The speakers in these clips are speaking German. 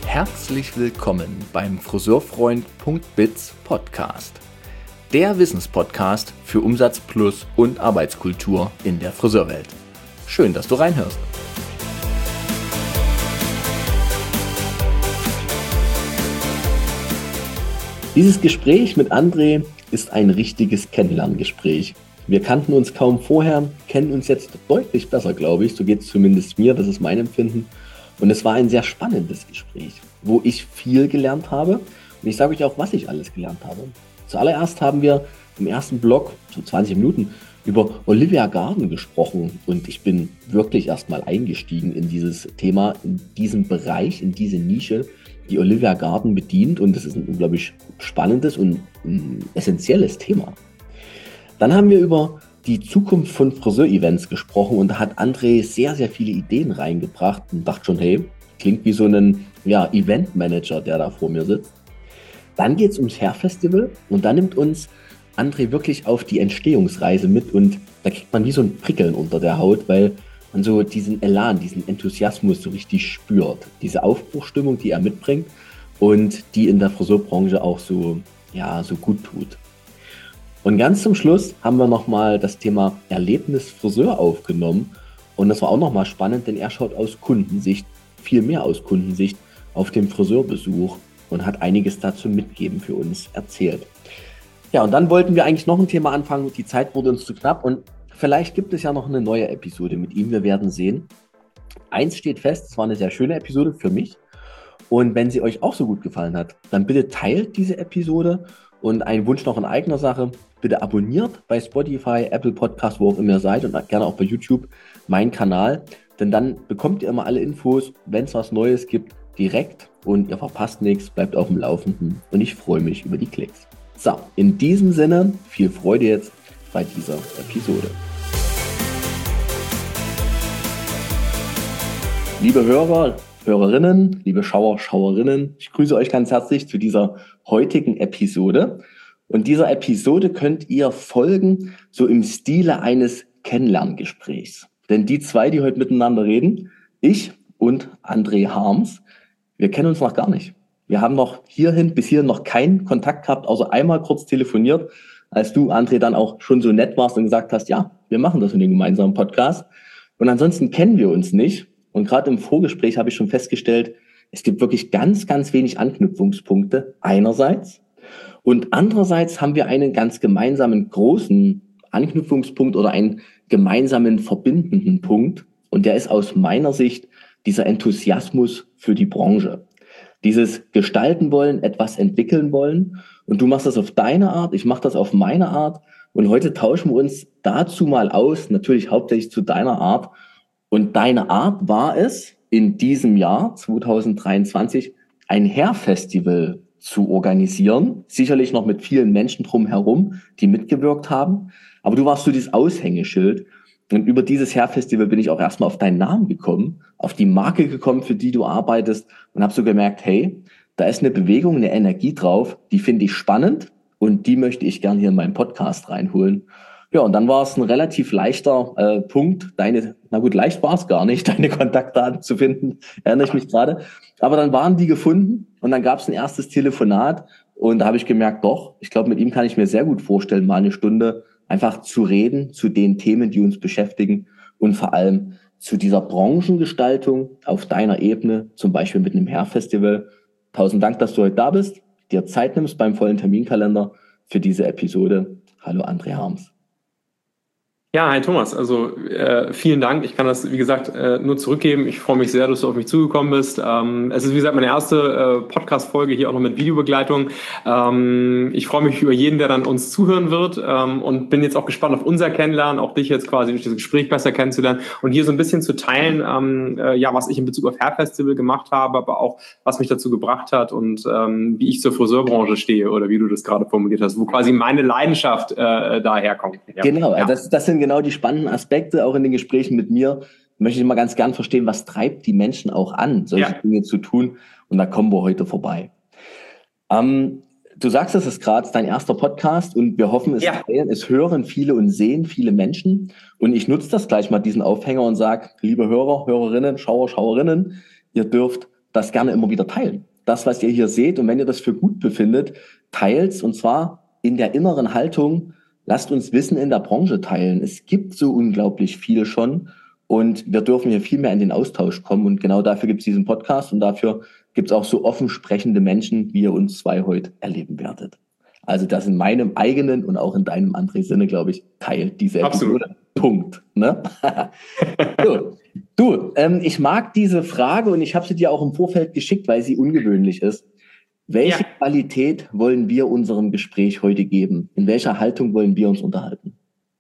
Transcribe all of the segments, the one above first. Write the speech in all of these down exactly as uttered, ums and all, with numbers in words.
herzlich willkommen beim Friseurfreund.biz Podcast. Der Wissenspodcast für Umsatz plus und Arbeitskultur in der Friseurwelt. Schön, dass du reinhörst. Dieses Gespräch mit André ist ein richtiges Kennenlerngespräch. Wir kannten uns kaum vorher, kennen uns jetzt deutlich besser, glaube ich. So geht es zumindest mir, das ist mein Empfinden. Und es war ein sehr spannendes Gespräch, wo ich viel gelernt habe. Und ich sage euch auch, was ich alles gelernt habe. Zuallererst haben wir im ersten Blog, so zwanzig Minuten, über Olivia Garden gesprochen. Und ich bin wirklich erstmal eingestiegen in dieses Thema, in diesen Bereich, in diese Nische, die Olivia Garden bedient. Und das ist ein unglaublich spannendes und ein essentielles Thema. Dann haben wir über die Zukunft von Friseur-Events gesprochen und da hat André sehr, sehr viele Ideen reingebracht und dachte schon, hey, klingt wie so ein ja, Event-Manager, der da vor mir sitzt. Dann geht es ums Hair-Festival und da nimmt uns André wirklich auf die Entstehungsreise mit und da kriegt man wie so ein Prickeln unter der Haut, weil man so diesen Elan, diesen Enthusiasmus so richtig spürt. Diese Aufbruchstimmung, die er mitbringt und die in der Friseurbranche auch so, ja, so gut tut. Und ganz zum Schluss haben wir nochmal das Thema Erlebnis Friseur aufgenommen. Und das war auch nochmal spannend, denn er schaut aus Kundensicht, viel mehr aus Kundensicht, auf den Friseurbesuch und hat einiges dazu mitgeben für uns erzählt. Ja, und dann wollten wir eigentlich noch ein Thema anfangen. Die Zeit wurde uns zu knapp und vielleicht gibt es ja noch eine neue Episode mit ihm. Wir werden sehen. Eins steht fest, es war eine sehr schöne Episode für mich. Und wenn sie euch auch so gut gefallen hat, dann bitte teilt diese Episode. Und ein Wunsch noch in eigener Sache, bitte abonniert bei Spotify, Apple Podcast, wo auch immer ihr seid und gerne auch bei YouTube meinen Kanal, denn dann bekommt ihr immer alle Infos, wenn es was Neues gibt, direkt und ihr verpasst nichts, bleibt auf dem Laufenden und ich freue mich über die Klicks. So, in diesem Sinne, viel Freude jetzt bei dieser Episode. Liebe Hörer, Hörerinnen, liebe Schauer, Schauerinnen, ich grüße euch ganz herzlich zu dieser heutigen Episode. Und dieser Episode könnt ihr folgen, so im Stile eines Kennenlerngesprächs. Denn die zwei, die heute miteinander reden, ich und André Harms, wir kennen uns noch gar nicht. Wir haben noch hierhin, bis hierhin noch keinen Kontakt gehabt, außer einmal kurz telefoniert, als du, André, dann auch schon so nett warst und gesagt hast, ja, wir machen das in den gemeinsamen Podcast. Und ansonsten kennen wir uns nicht. Und gerade im Vorgespräch habe ich schon festgestellt, es gibt wirklich ganz, ganz wenig Anknüpfungspunkte einerseits. Und andererseits haben wir einen ganz gemeinsamen großen Anknüpfungspunkt oder einen gemeinsamen verbindenden Punkt. Und der ist aus meiner Sicht dieser Enthusiasmus für die Branche. Dieses Gestalten wollen, etwas entwickeln wollen. Und du machst das auf deine Art, ich mache das auf meine Art. Und heute tauschen wir uns dazu mal aus, natürlich hauptsächlich zu deiner Art. Und deine Art war es, in diesem Jahr zwanzig dreiundzwanzig ein Hair-Festival zu organisieren. Sicherlich noch mit vielen Menschen drumherum, die mitgewirkt haben. Aber du warst so dieses Aushängeschild. Und über dieses Hair-Festival bin ich auch erstmal auf deinen Namen gekommen, auf die Marke gekommen, für die du arbeitest. Und habe so gemerkt, hey, da ist eine Bewegung, eine Energie drauf, die finde ich spannend. Und die möchte ich gern hier in meinen Podcast reinholen. Ja, und dann war es ein relativ leichter äh, Punkt, deine, na gut, leicht war es gar nicht, deine Kontaktdaten zu finden, erinnere ich mich gerade. Aber dann waren die gefunden und dann gab es ein erstes Telefonat und da habe ich gemerkt, doch, ich glaube, mit ihm kann ich mir sehr gut vorstellen, mal eine Stunde einfach zu reden zu den Themen, die uns beschäftigen und vor allem zu dieser Branchengestaltung auf deiner Ebene, zum Beispiel mit einem Hair-Festival. Tausend Dank, dass du heute da bist, dir Zeit nimmst beim vollen Terminkalender für diese Episode. Hallo André Harms. Ja, hi Thomas, also äh, vielen Dank. Ich kann das, wie gesagt, äh, nur zurückgeben. Ich freue mich sehr, dass du auf mich zugekommen bist. Ähm, es ist, wie gesagt, meine erste äh, Podcast-Folge hier auch noch mit Videobegleitung. Ähm, ich freue mich über jeden, der dann uns zuhören wird ähm, und bin jetzt auch gespannt auf unser Kennenlernen, auch dich jetzt quasi durch das Gespräch besser kennenzulernen und hier so ein bisschen zu teilen, ähm, äh, ja, was ich in Bezug auf Hair Festival gemacht habe, aber auch, was mich dazu gebracht hat und ähm, wie ich zur Friseurbranche stehe oder wie du das gerade formuliert hast, wo quasi meine Leidenschaft äh, daherkommt. Ja. Genau, ja. das, das sind genau die spannenden Aspekte, auch in den Gesprächen mit mir, möchte ich immer ganz gern verstehen, was treibt die Menschen auch an, solche ja. Dinge zu tun. Und da kommen wir heute vorbei. Ähm, du sagst, es ist gerade dein erster Podcast und wir hoffen, es, ja. es hören viele und sehen viele Menschen. Und ich nutze das gleich mal, diesen Aufhänger, und sage, liebe Hörer, Hörerinnen, Schauer, Schauerinnen, ihr dürft das gerne immer wieder teilen. Das, was ihr hier seht, und wenn ihr das für gut befindet, teilt's, und zwar in der inneren Haltung, lasst uns Wissen in der Branche teilen. Es gibt so unglaublich viel schon und wir dürfen hier viel mehr in den Austausch kommen und genau dafür gibt es diesen Podcast und dafür gibt es auch so offen sprechende Menschen, wie ihr uns zwei heute erleben werdet. Also das in meinem eigenen und auch in deinem, André, Sinne, glaube ich, teilt diese Episode. Absolut. Punkt. Ne? So. Du, ähm, ich mag diese Frage und ich habe sie dir auch im Vorfeld geschickt, weil sie ungewöhnlich ist. Welche ja. Qualität wollen wir unserem Gespräch heute geben? In welcher Haltung wollen wir uns unterhalten?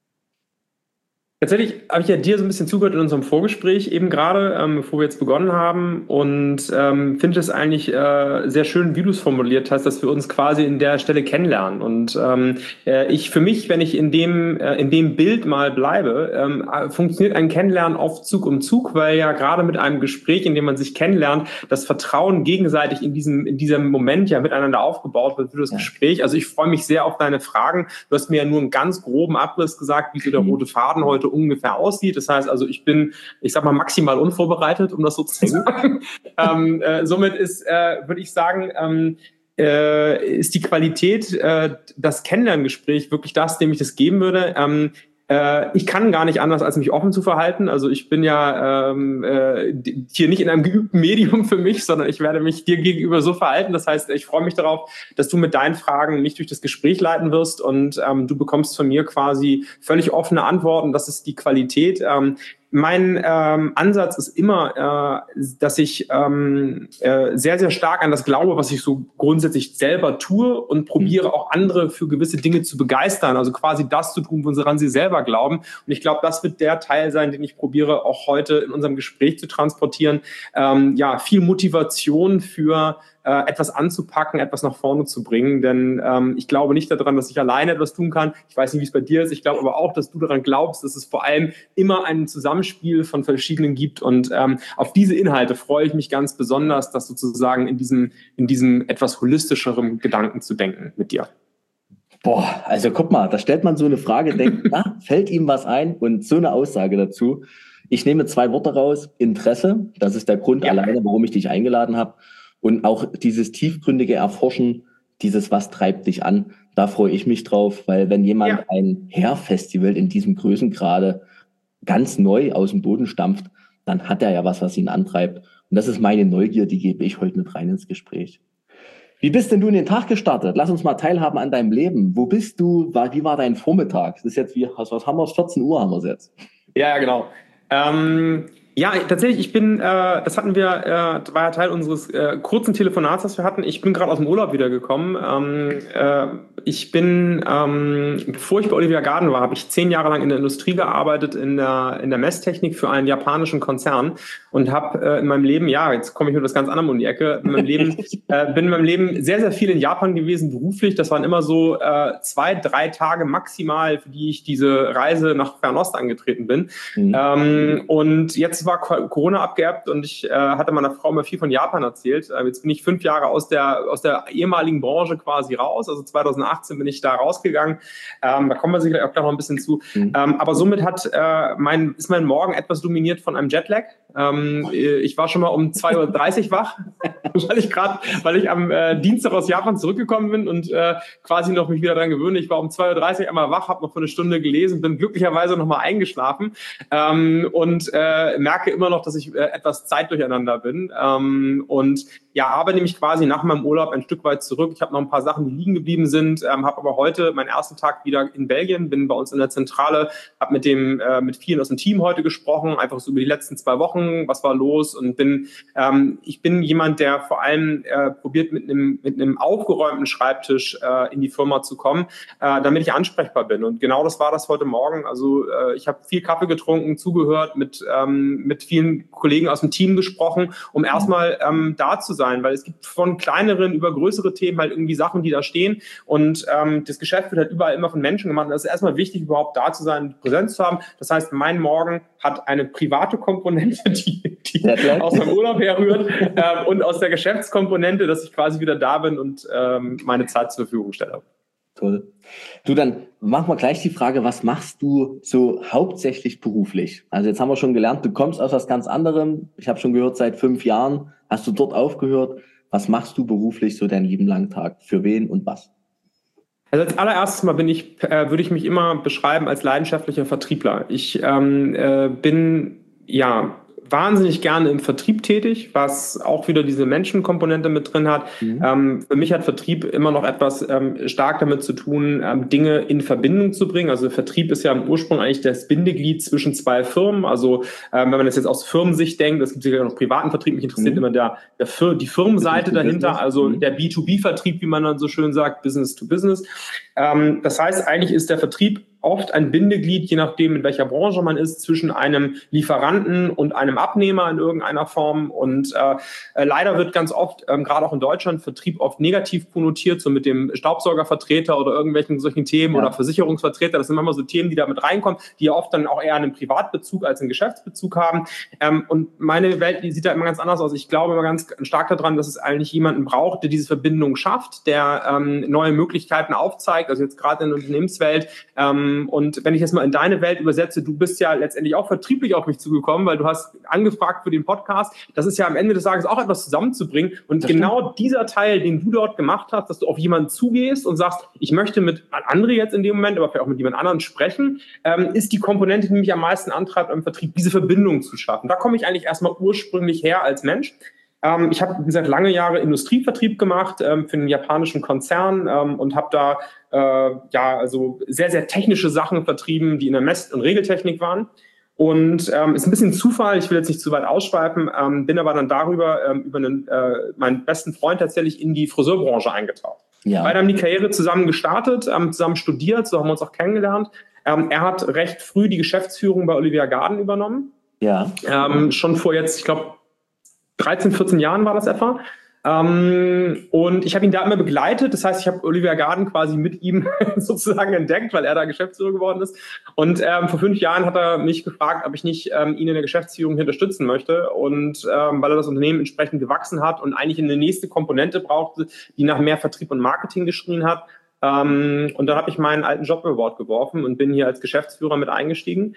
Tatsächlich habe ich ja dir so ein bisschen zugehört in unserem Vorgespräch eben gerade, ähm, bevor wir jetzt begonnen haben und ähm, finde es eigentlich äh, sehr schön, wie du es formuliert hast, dass wir uns quasi in der Stelle kennenlernen. Und ähm, äh, ich für mich, wenn ich in dem äh, in dem Bild mal bleibe, ähm, funktioniert ein Kennenlernen auf Zug um Zug, weil ja gerade mit einem Gespräch, in dem man sich kennenlernt, das Vertrauen gegenseitig in diesem in diesem Moment ja miteinander aufgebaut wird für das ja. Gespräch. Also ich freue mich sehr auf deine Fragen. Du hast mir ja nur einen ganz groben Abriss gesagt, wie so der rote Faden heute ungefähr aussieht. Das heißt also, ich bin, ich sag mal, maximal unvorbereitet, um das so zu sagen. ähm, äh, somit ist, äh, würde ich sagen, ähm, äh, ist die Qualität, äh, das Kennenlerngespräch wirklich das, dem ich das geben würde. Ähm, Ich kann gar nicht anders, als mich offen zu verhalten. Also ich bin ja ähm, äh, hier nicht in einem geübten Medium für mich, sondern ich werde mich dir gegenüber so verhalten. Das heißt, ich freue mich darauf, dass du mit deinen Fragen mich durch das Gespräch leiten wirst und ähm, du bekommst von mir quasi völlig offene Antworten. Das ist die Qualität. Ähm, Mein ähm, Ansatz ist immer, äh, dass ich ähm, äh, sehr, sehr stark an das glaube, was ich so grundsätzlich selber tue und probiere auch andere für gewisse Dinge zu begeistern. Also quasi das zu tun, woran sie selber glauben. Und ich glaube, das wird der Teil sein, den ich probiere auch heute in unserem Gespräch zu transportieren. Ähm, ja, viel Motivation für äh, etwas anzupacken, etwas nach vorne zu bringen. Denn ähm, ich glaube nicht daran, dass ich alleine etwas tun kann. Ich weiß nicht, wie es bei dir ist. Ich glaube aber auch, dass du daran glaubst, dass es vor allem immer einen Zusammenspiel von verschiedenen gibt. Und ähm, auf diese Inhalte freue ich mich ganz besonders, das sozusagen in diesem, in diesem etwas holistischeren Gedanken zu denken mit dir. Boah, also guck mal, da stellt man so eine Frage, denkt, na, fällt ihm was ein? Und so eine Aussage dazu. Ich nehme zwei Worte raus. Interesse, das ist der Grund ja. alleine, warum ich dich eingeladen habe. Und auch dieses tiefgründige Erforschen, dieses was treibt dich an, da freue ich mich drauf, weil wenn jemand ja. ein Hair-Festival in diesem Größengrade ganz neu aus dem Boden stampft, dann hat er ja was, was ihn antreibt. Und das ist meine Neugier, die gebe ich heute mit rein ins Gespräch. Wie bist denn du in den Tag gestartet? Lass uns mal teilhaben an deinem Leben. Wo bist du? Wie war dein Vormittag? Das ist jetzt wie, was haben wir? vierzehn Uhr haben wir es jetzt. Ja, genau. Ähm, ja, tatsächlich, ich bin, äh, das hatten wir, äh, war ja Teil unseres äh, kurzen Telefonats, das wir hatten. Ich bin gerade aus dem Urlaub wiedergekommen. Ähm, äh, ich bin, ähm, bevor ich bei Olivia Garden war, habe ich zehn Jahre lang in der Industrie gearbeitet, in der, in der Messtechnik für einen japanischen Konzern und habe äh, in meinem Leben, ja, jetzt komme ich mit was ganz anderem um die Ecke, in meinem Leben, äh, bin in meinem Leben sehr, sehr viel in Japan gewesen, beruflich. Das waren immer so äh, zwei, drei Tage maximal, für die ich diese Reise nach Fernost angetreten bin. Mhm. Ähm, und jetzt war Corona abgeerbt und ich äh, hatte meiner Frau mal viel von Japan erzählt. Äh, jetzt bin ich fünf Jahre aus der aus der ehemaligen Branche quasi raus. Also zweitausendachtzehn bin ich da rausgegangen. Ähm, da kommen wir sicherlich auch gleich noch ein bisschen zu. Mhm. Ähm, aber somit hat äh, mein ist mein Morgen etwas dominiert von einem Jetlag. Ähm, ich war schon mal um zwei Uhr dreißig wach, weil ich gerade, weil ich am äh, Dienstag aus Japan zurückgekommen bin und äh, quasi noch mich wieder daran gewöhne. Ich war um zwei Uhr dreißig einmal wach, habe noch für eine Stunde gelesen, bin glücklicherweise noch mal eingeschlafen ähm, und äh, merke immer noch, dass ich äh, etwas zeitdurcheinander bin. Ähm, und ja, arbeite nämlich quasi nach meinem Urlaub ein Stück weit zurück. Ich habe noch ein paar Sachen, die liegen geblieben sind, ähm, habe aber heute meinen ersten Tag wieder in Belgien, bin bei uns in der Zentrale, habe mit dem äh, mit vielen aus dem Team heute gesprochen, einfach so über die letzten zwei Wochen, was war los und bin ähm, ich bin jemand, der vor allem äh, probiert mit einem mit einem aufgeräumten Schreibtisch äh, in die Firma zu kommen, äh, damit ich ansprechbar bin. Und genau das war das heute Morgen. Also äh, ich habe viel Kaffee getrunken, zugehört, mit ähm, mit vielen Kollegen aus dem Team gesprochen, um erstmal ähm, da zu sein, weil es gibt von kleineren über größere Themen halt irgendwie Sachen, die da stehen und ähm, das Geschäft wird halt überall immer von Menschen gemacht. Und das ist erstmal wichtig, überhaupt da zu sein, Präsenz zu haben. Das heißt, mein Morgen hat eine private Komponente, die, die aus meinem Urlaub herrührt ähm, und aus der Geschäftskomponente, dass ich quasi wieder da bin und ähm, meine Zeit zur Verfügung stelle. Toll. Du, dann machen wir gleich die Frage, was machst du so hauptsächlich beruflich? Also jetzt haben wir schon gelernt, du kommst aus was ganz anderem. Ich habe schon gehört, seit fünf Jahren hast du dort aufgehört? Was machst du beruflich so deinen lieben langen Tag? Für wen und was? Also als allererstes Mal bin ich, äh, würde ich mich immer beschreiben als leidenschaftlicher Vertriebler. Ich ähm, äh, bin ja wahnsinnig gerne im Vertrieb tätig, was auch wieder diese Menschenkomponente mit drin hat. Mhm. Ähm, für mich hat Vertrieb immer noch etwas ähm, stark damit zu tun, ähm, Dinge in Verbindung zu bringen. Also Vertrieb ist ja im Ursprung eigentlich das Bindeglied zwischen zwei Firmen. Also ähm, wenn man das jetzt aus Firmensicht denkt, es gibt sicher noch privaten Vertrieb, mich interessiert Mhm. immer der, der Fir- die Firmenseite dahinter, also Mhm. der B zwei B-Vertrieb, wie man dann so schön sagt, Business to Business. Ähm, das heißt, eigentlich ist der Vertrieb oft ein Bindeglied, je nachdem, in welcher Branche man ist, zwischen einem Lieferanten und einem Abnehmer in irgendeiner Form. Und äh, leider wird ganz oft, ähm, gerade auch in Deutschland, Vertrieb oft negativ konnotiert, so mit dem Staubsaugervertreter oder irgendwelchen solchen Themen Ja. oder Versicherungsvertreter. Das sind immer so Themen, die da mit reinkommen, die ja oft dann auch eher einen Privatbezug als einen Geschäftsbezug haben. Ähm, und meine Welt, die sieht da immer ganz anders aus. Ich glaube immer ganz stark daran, dass es eigentlich jemanden braucht, der diese Verbindung schafft, der ähm, neue Möglichkeiten aufzeigt. Also jetzt gerade in der Unternehmenswelt, ähm, und wenn ich jetzt mal in deine Welt übersetze, du bist ja letztendlich auch vertrieblich auf mich zugekommen, weil du hast angefragt für den Podcast. Das ist ja am Ende des Tages auch etwas zusammenzubringen. Und Das genau stimmt. dieser Teil, den du dort gemacht hast, dass du auf jemanden zugehst und sagst, ich möchte mit André jetzt in dem Moment, aber vielleicht auch mit jemand anderen sprechen, ähm, ist die Komponente, die mich am meisten antreibt im Vertrieb, diese Verbindung zu schaffen. Da komme ich eigentlich erstmal ursprünglich her als Mensch. Ähm, ich habe, wie gesagt, lange Jahre Industrievertrieb gemacht ähm, für einen japanischen Konzern ähm, und habe da äh, ja also sehr, sehr technische Sachen vertrieben, die in der Mess- und Regeltechnik waren. Und ähm, ist ein bisschen Zufall, ich will jetzt nicht zu weit ausschweifen, ähm, bin aber dann darüber, ähm, über einen, äh, meinen besten Freund tatsächlich in die Friseurbranche eingetaucht. Ja. Beide haben die Karriere zusammen gestartet, ähm, zusammen studiert, so haben wir uns auch kennengelernt. Ähm, er hat recht früh die Geschäftsführung bei Olivia Garden übernommen. Ja. Ähm, schon vor jetzt, ich glaube, dreizehn, vierzehn Jahren war das etwa. Ähm, und ich habe ihn da immer begleitet. Das heißt, ich habe Olivia Garden quasi mit ihm sozusagen entdeckt, weil er da Geschäftsführer geworden ist. Und ähm, vor fünf Jahren hat er mich gefragt, ob ich nicht ähm, ihn in der Geschäftsführung unterstützen möchte. Und ähm, weil er das Unternehmen entsprechend gewachsen hat und eigentlich eine nächste Komponente brauchte, die nach mehr Vertrieb und Marketing geschrien hat. Ähm, und dann habe ich meinen alten Job über Bord geworfen und bin hier als Geschäftsführer mit eingestiegen.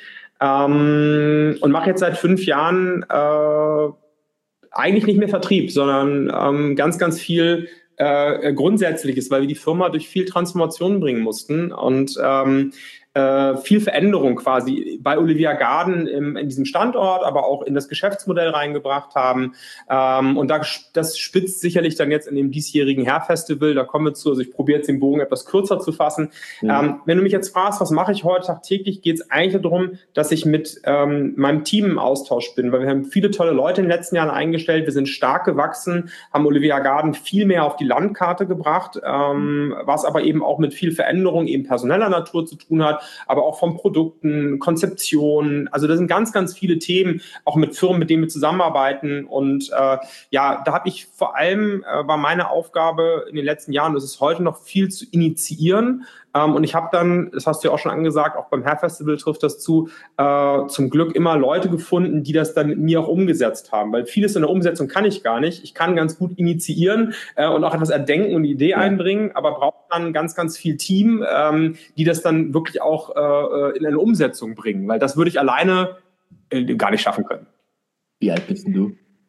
Ähm, und mache jetzt seit fünf Jahren äh, eigentlich nicht mehr Vertrieb, sondern ähm, ganz, ganz viel äh, Grundsätzliches, weil wir die Firma durch viel Transformation bringen mussten und ähm, äh, viel Veränderung quasi bei Olivia Garden im, in diesem Standort, aber auch in das Geschäftsmodell reingebracht haben. Ähm, und da, das spitzt sicherlich dann jetzt in dem diesjährigen Hair-Festival, da kommen wir zu, also ich probiere jetzt den Bogen etwas kürzer zu fassen. Mhm. Ähm, wenn du mich jetzt fragst, was mache ich heute tagtäglich, geht es eigentlich darum, dass ich mit ähm, meinem Team im Austausch bin, weil wir haben viele tolle Leute in den letzten Jahren eingestellt, wir sind stark gewachsen, haben Olivia Garden viel mehr auf die Landkarte gebracht, ähm, was aber eben auch mit viel Veränderung eben personeller Natur zu tun hat, aber auch von Produkten, Konzeption. Also das sind ganz, ganz viele Themen, auch mit Firmen, mit denen wir zusammenarbeiten. Und äh, ja, da habe ich vor allem, äh, war meine Aufgabe in den letzten Jahren, das ist heute noch viel zu initiieren. Ähm, und ich habe dann, das hast du ja auch schon angesagt, auch beim Hair Festival trifft das zu, äh, zum Glück immer Leute gefunden, die das dann mit mir auch umgesetzt haben. Weil vieles in der Umsetzung kann ich gar nicht. Ich kann ganz gut initiieren äh, und auch etwas erdenken und eine Idee ja. einbringen, aber brauche dann ganz, ganz viel Team, ähm, die das dann wirklich auch äh, in eine Umsetzung bringen. Weil das würde ich alleine äh, gar nicht schaffen können. Wie alt bist denn du?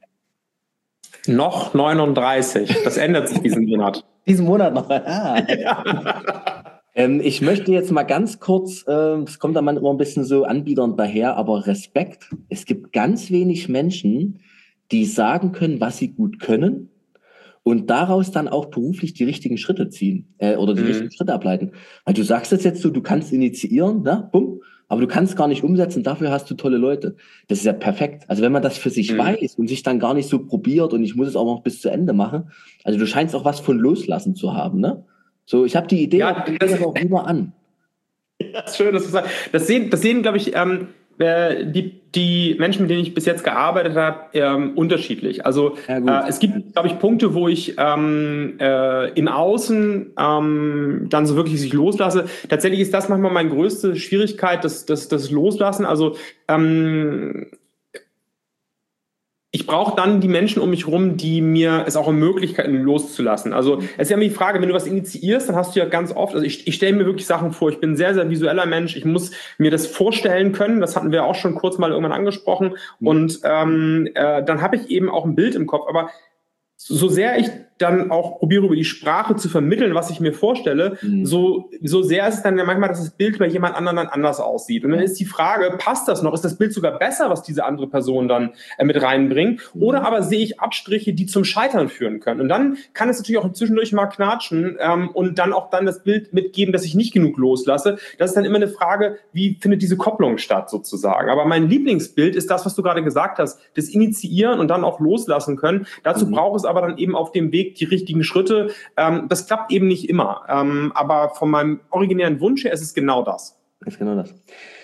Noch neununddreißig. Das ändert sich diesen Monat. Diesen Monat noch? Ah. Ja. Ähm, ich möchte jetzt mal ganz kurz, äh, es kommt dann immer ein bisschen so anbiedernd daher, aber Respekt. Es gibt ganz wenig Menschen, die sagen können, was sie gut können und daraus dann auch beruflich die richtigen Schritte ziehen äh, oder die mhm. richtigen Schritte ableiten. Weil du sagst es jetzt so, du kannst initiieren, ne? Bumm, aber du kannst gar nicht umsetzen, dafür hast du tolle Leute. Das ist ja perfekt. Also wenn man das für sich mhm. weiß und sich dann gar nicht so probiert und ich muss es auch noch bis zu Ende machen, also du scheinst auch was von loslassen zu haben, ne? So, ich habe die Idee, ja, ich das auch lieber an. Ja, ist schön, dass du sagst. Das sehen, das sehen, glaube ich, ähm, die, die Menschen, mit denen ich bis jetzt gearbeitet habe, ähm, unterschiedlich. Also ja, äh, es gibt, glaube ich, Punkte, wo ich ähm, äh, im Außen ähm, dann so wirklich sich loslasse. Tatsächlich ist das manchmal meine größte Schwierigkeit, das, das, das Loslassen. Also ähm, ich brauche dann die Menschen um mich rum, die mir es auch ermöglichen, loszulassen. Also es ist ja immer die Frage, wenn du was initiierst, dann hast du ja ganz oft, also ich, ich stelle mir wirklich Sachen vor, ich bin ein sehr, sehr visueller Mensch, ich muss mir das vorstellen können, das hatten wir auch schon kurz mal irgendwann angesprochen und ähm, äh, dann habe ich eben auch ein Bild im Kopf, aber so sehr ich dann auch probiere, über die Sprache zu vermitteln, was ich mir vorstelle, mhm. so, so sehr ist es dann ja manchmal, dass das Bild bei jemand anderem dann anders aussieht. Und dann ist die Frage, passt das noch? Ist das Bild sogar besser, was diese andere Person dann äh, mit reinbringt? Mhm. Oder aber sehe ich Abstriche, die zum Scheitern führen können? Und dann kann es natürlich auch zwischendurch mal knatschen ähm, und dann auch dann das Bild mitgeben, dass ich nicht genug loslasse. Das ist dann immer eine Frage, wie findet diese Kopplung statt sozusagen? Aber mein Lieblingsbild ist das, was du gerade gesagt hast, das Initiieren und dann auch loslassen können. Dazu mhm. braucht es aber dann eben auf dem Weg die richtigen Schritte. Ähm, das klappt eben nicht immer. Ähm, aber von meinem originären Wunsch her ist es genau das. Das ist genau das.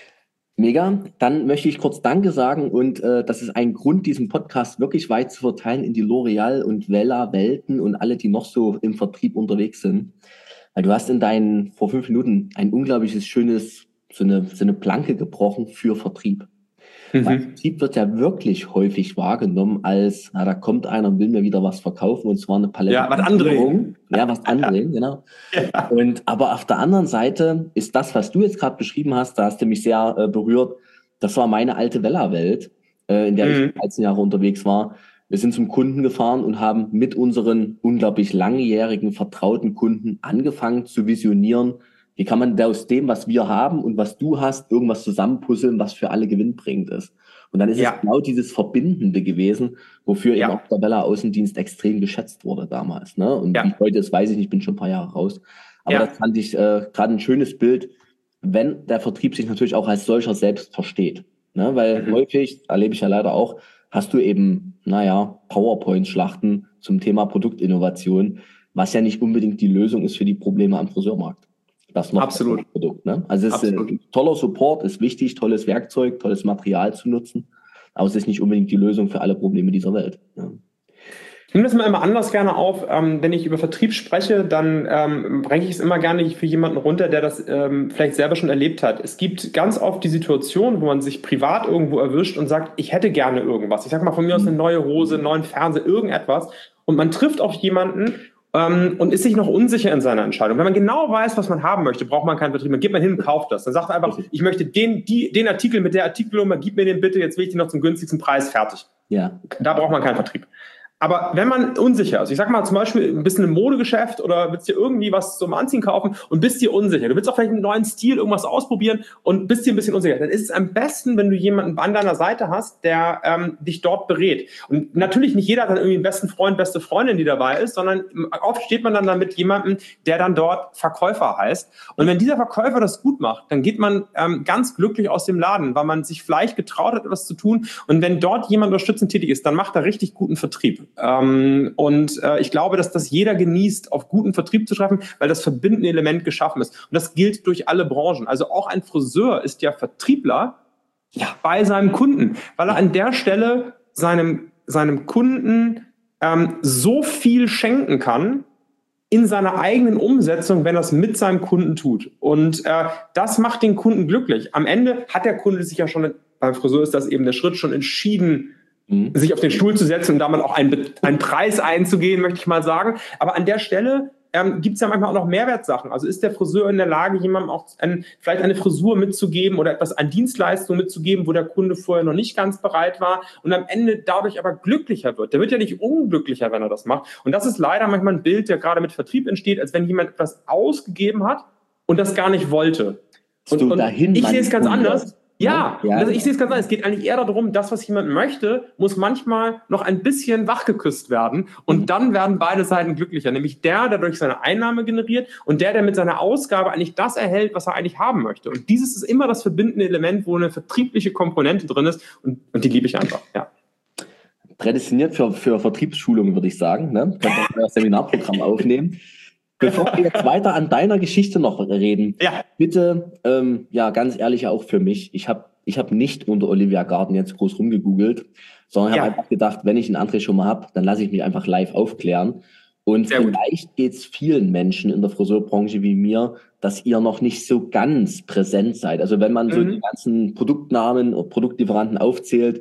Mega. Dann möchte ich kurz Danke sagen und äh, das ist ein Grund, diesen Podcast wirklich weit zu verteilen in die L'Oreal und Wella Welten und alle, die noch so im Vertrieb unterwegs sind. Weil du hast in deinen, vor fünf Minuten ein unglaubliches, schönes, so eine, so eine Planke gebrochen für Vertrieb. Mhm. Weil Vertrieb wird ja wirklich häufig wahrgenommen als, na, da kommt einer und will mir wieder was verkaufen und zwar eine Palette. Ja, was andrehen. Ja, was andrehen, genau. Ja. Und, aber auf der anderen Seite ist das, was du jetzt gerade beschrieben hast, da hast du mich sehr äh, berührt, das war meine alte Wella-Welt, äh, in der mhm. ich dreizehn Jahre unterwegs war. Wir sind zum Kunden gefahren und haben mit unseren unglaublich langjährigen, vertrauten Kunden angefangen zu visionieren, wie kann man da aus dem, was wir haben und was du hast, irgendwas zusammenpuzzeln, was für alle gewinnbringend ist. Und dann ist ja. es genau dieses Verbindende gewesen, wofür ja. eben auch der Wella Außendienst extrem geschätzt wurde damals. Ne? Und ja. wie heute ist, weiß ich nicht, ich bin schon ein paar Jahre raus. Aber ja. das fand ich äh, gerade ein schönes Bild, wenn der Vertrieb sich natürlich auch als solcher selbst versteht. Ne? Weil mhm. häufig, erlebe ich ja leider auch, hast du eben, naja, PowerPoint-Schlachten zum Thema Produktinnovation, was ja nicht unbedingt die Lösung ist für die Probleme am Friseurmarkt. Das noch Absolut. Produkt, ne? Also es ist äh, toller Support, ist wichtig, tolles Werkzeug, tolles Material zu nutzen, aber es ist nicht unbedingt die Lösung für alle Probleme dieser Welt. Ja. Ich nehme das mal immer anders gerne auf. Ähm, wenn ich über Vertrieb spreche, dann ähm, bringe ich es immer gerne für jemanden runter, der das ähm, vielleicht selber schon erlebt hat. Es gibt ganz oft die Situation, wo man sich privat irgendwo erwischt und sagt, ich hätte gerne irgendwas. Ich sag mal von mir aus eine neue Hose, einen neuen Fernseher, irgendetwas. Und man trifft auf jemanden, Um, und ist sich noch unsicher in seiner Entscheidung. Wenn man genau weiß, was man haben möchte, braucht man keinen Vertrieb. Man geht man hin und kauft das. Dann sagt man einfach, ich möchte den, die, den Artikel mit der Artikelnummer, gib mir den bitte, jetzt will ich den noch zum günstigsten Preis, fertig. Ja. Da braucht man keinen Vertrieb. Aber wenn man unsicher ist, ich sag mal zum Beispiel ein bisschen im Modegeschäft oder willst dir irgendwie was zum Anziehen kaufen und bist dir unsicher, du willst auch vielleicht einen neuen Stil, irgendwas ausprobieren und bist dir ein bisschen unsicher, dann ist es am besten, wenn du jemanden an deiner Seite hast, der ähm, dich dort berät. Und natürlich nicht jeder hat dann irgendwie einen besten Freund, beste Freundin, die dabei ist, sondern oft steht man dann da mit jemandem, der dann dort Verkäufer heißt. Und wenn dieser Verkäufer das gut macht, dann geht man ähm, ganz glücklich aus dem Laden, weil man sich vielleicht getraut hat, etwas zu tun. Und wenn dort jemand unterstützend tätig ist, dann macht er richtig guten Vertrieb. Ähm, und äh, ich glaube, dass das jeder genießt, auf guten Vertrieb zu treffen, weil das verbindende Element geschaffen ist. Und das gilt durch alle Branchen. Also auch ein Friseur ist ja Vertriebler ja, bei seinem Kunden, weil er an der Stelle seinem, seinem Kunden ähm, so viel schenken kann in seiner eigenen Umsetzung, wenn er es mit seinem Kunden tut. Und äh, das macht den Kunden glücklich. Am Ende hat der Kunde sich ja schon, beim Friseur ist das eben der Schritt, schon entschieden, sich auf den Stuhl zu setzen und damit auch einen, einen Preis einzugehen, möchte ich mal sagen. Aber an der Stelle ähm, gibt es ja manchmal auch noch Mehrwertsachen. Also ist der Friseur in der Lage, jemandem auch ein, vielleicht eine Frisur mitzugeben oder etwas an Dienstleistung mitzugeben, wo der Kunde vorher noch nicht ganz bereit war und am Ende dadurch aber glücklicher wird. Der wird ja nicht unglücklicher, wenn er das macht. Und das ist leider manchmal ein Bild, der gerade mit Vertrieb entsteht, als wenn jemand etwas ausgegeben hat und das gar nicht wollte. Und, und ich sehe es ganz anders. Ja, ja, also ich sehe es ganz anders. Es geht eigentlich eher darum, das, was jemand möchte, muss manchmal noch ein bisschen wachgeküsst werden. Und mhm. dann werden beide Seiten glücklicher. Nämlich der, der durch seine Einnahme generiert und der, der mit seiner Ausgabe eigentlich das erhält, was er eigentlich haben möchte. Und dieses ist immer das verbindende Element, wo eine vertriebliche Komponente drin ist. Und, und die liebe ich einfach, ja. Prädestiniert für, für Vertriebsschulungen, würde ich sagen. Ne? Könnt ihr das Seminarprogramm aufnehmen. Bevor wir jetzt weiter an deiner Geschichte noch reden, ja. bitte, ähm, ja, ganz ehrlich auch für mich, ich habe ich hab nicht unter Olivia Garden jetzt groß rumgegoogelt, sondern ja. habe einfach gedacht, wenn ich einen André schon mal habe, dann lasse ich mich einfach live aufklären. Und Sehr vielleicht geht es vielen Menschen in der Friseurbranche wie mir, dass ihr noch nicht so ganz präsent seid. Also wenn man mhm. so die ganzen Produktnamen oder Produktlieferanten aufzählt,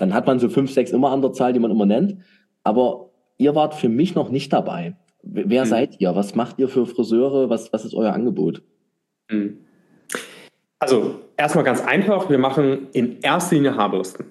Dann hat man so fünf, sechs immer an der Zahl, die man immer nennt. Aber ihr wart für mich noch nicht dabei. Wer mhm. seid ihr? Was macht ihr für Friseure? Was, was ist euer Angebot? Mhm. Also erstmal ganz einfach, wir machen in erster Linie Haarbürsten.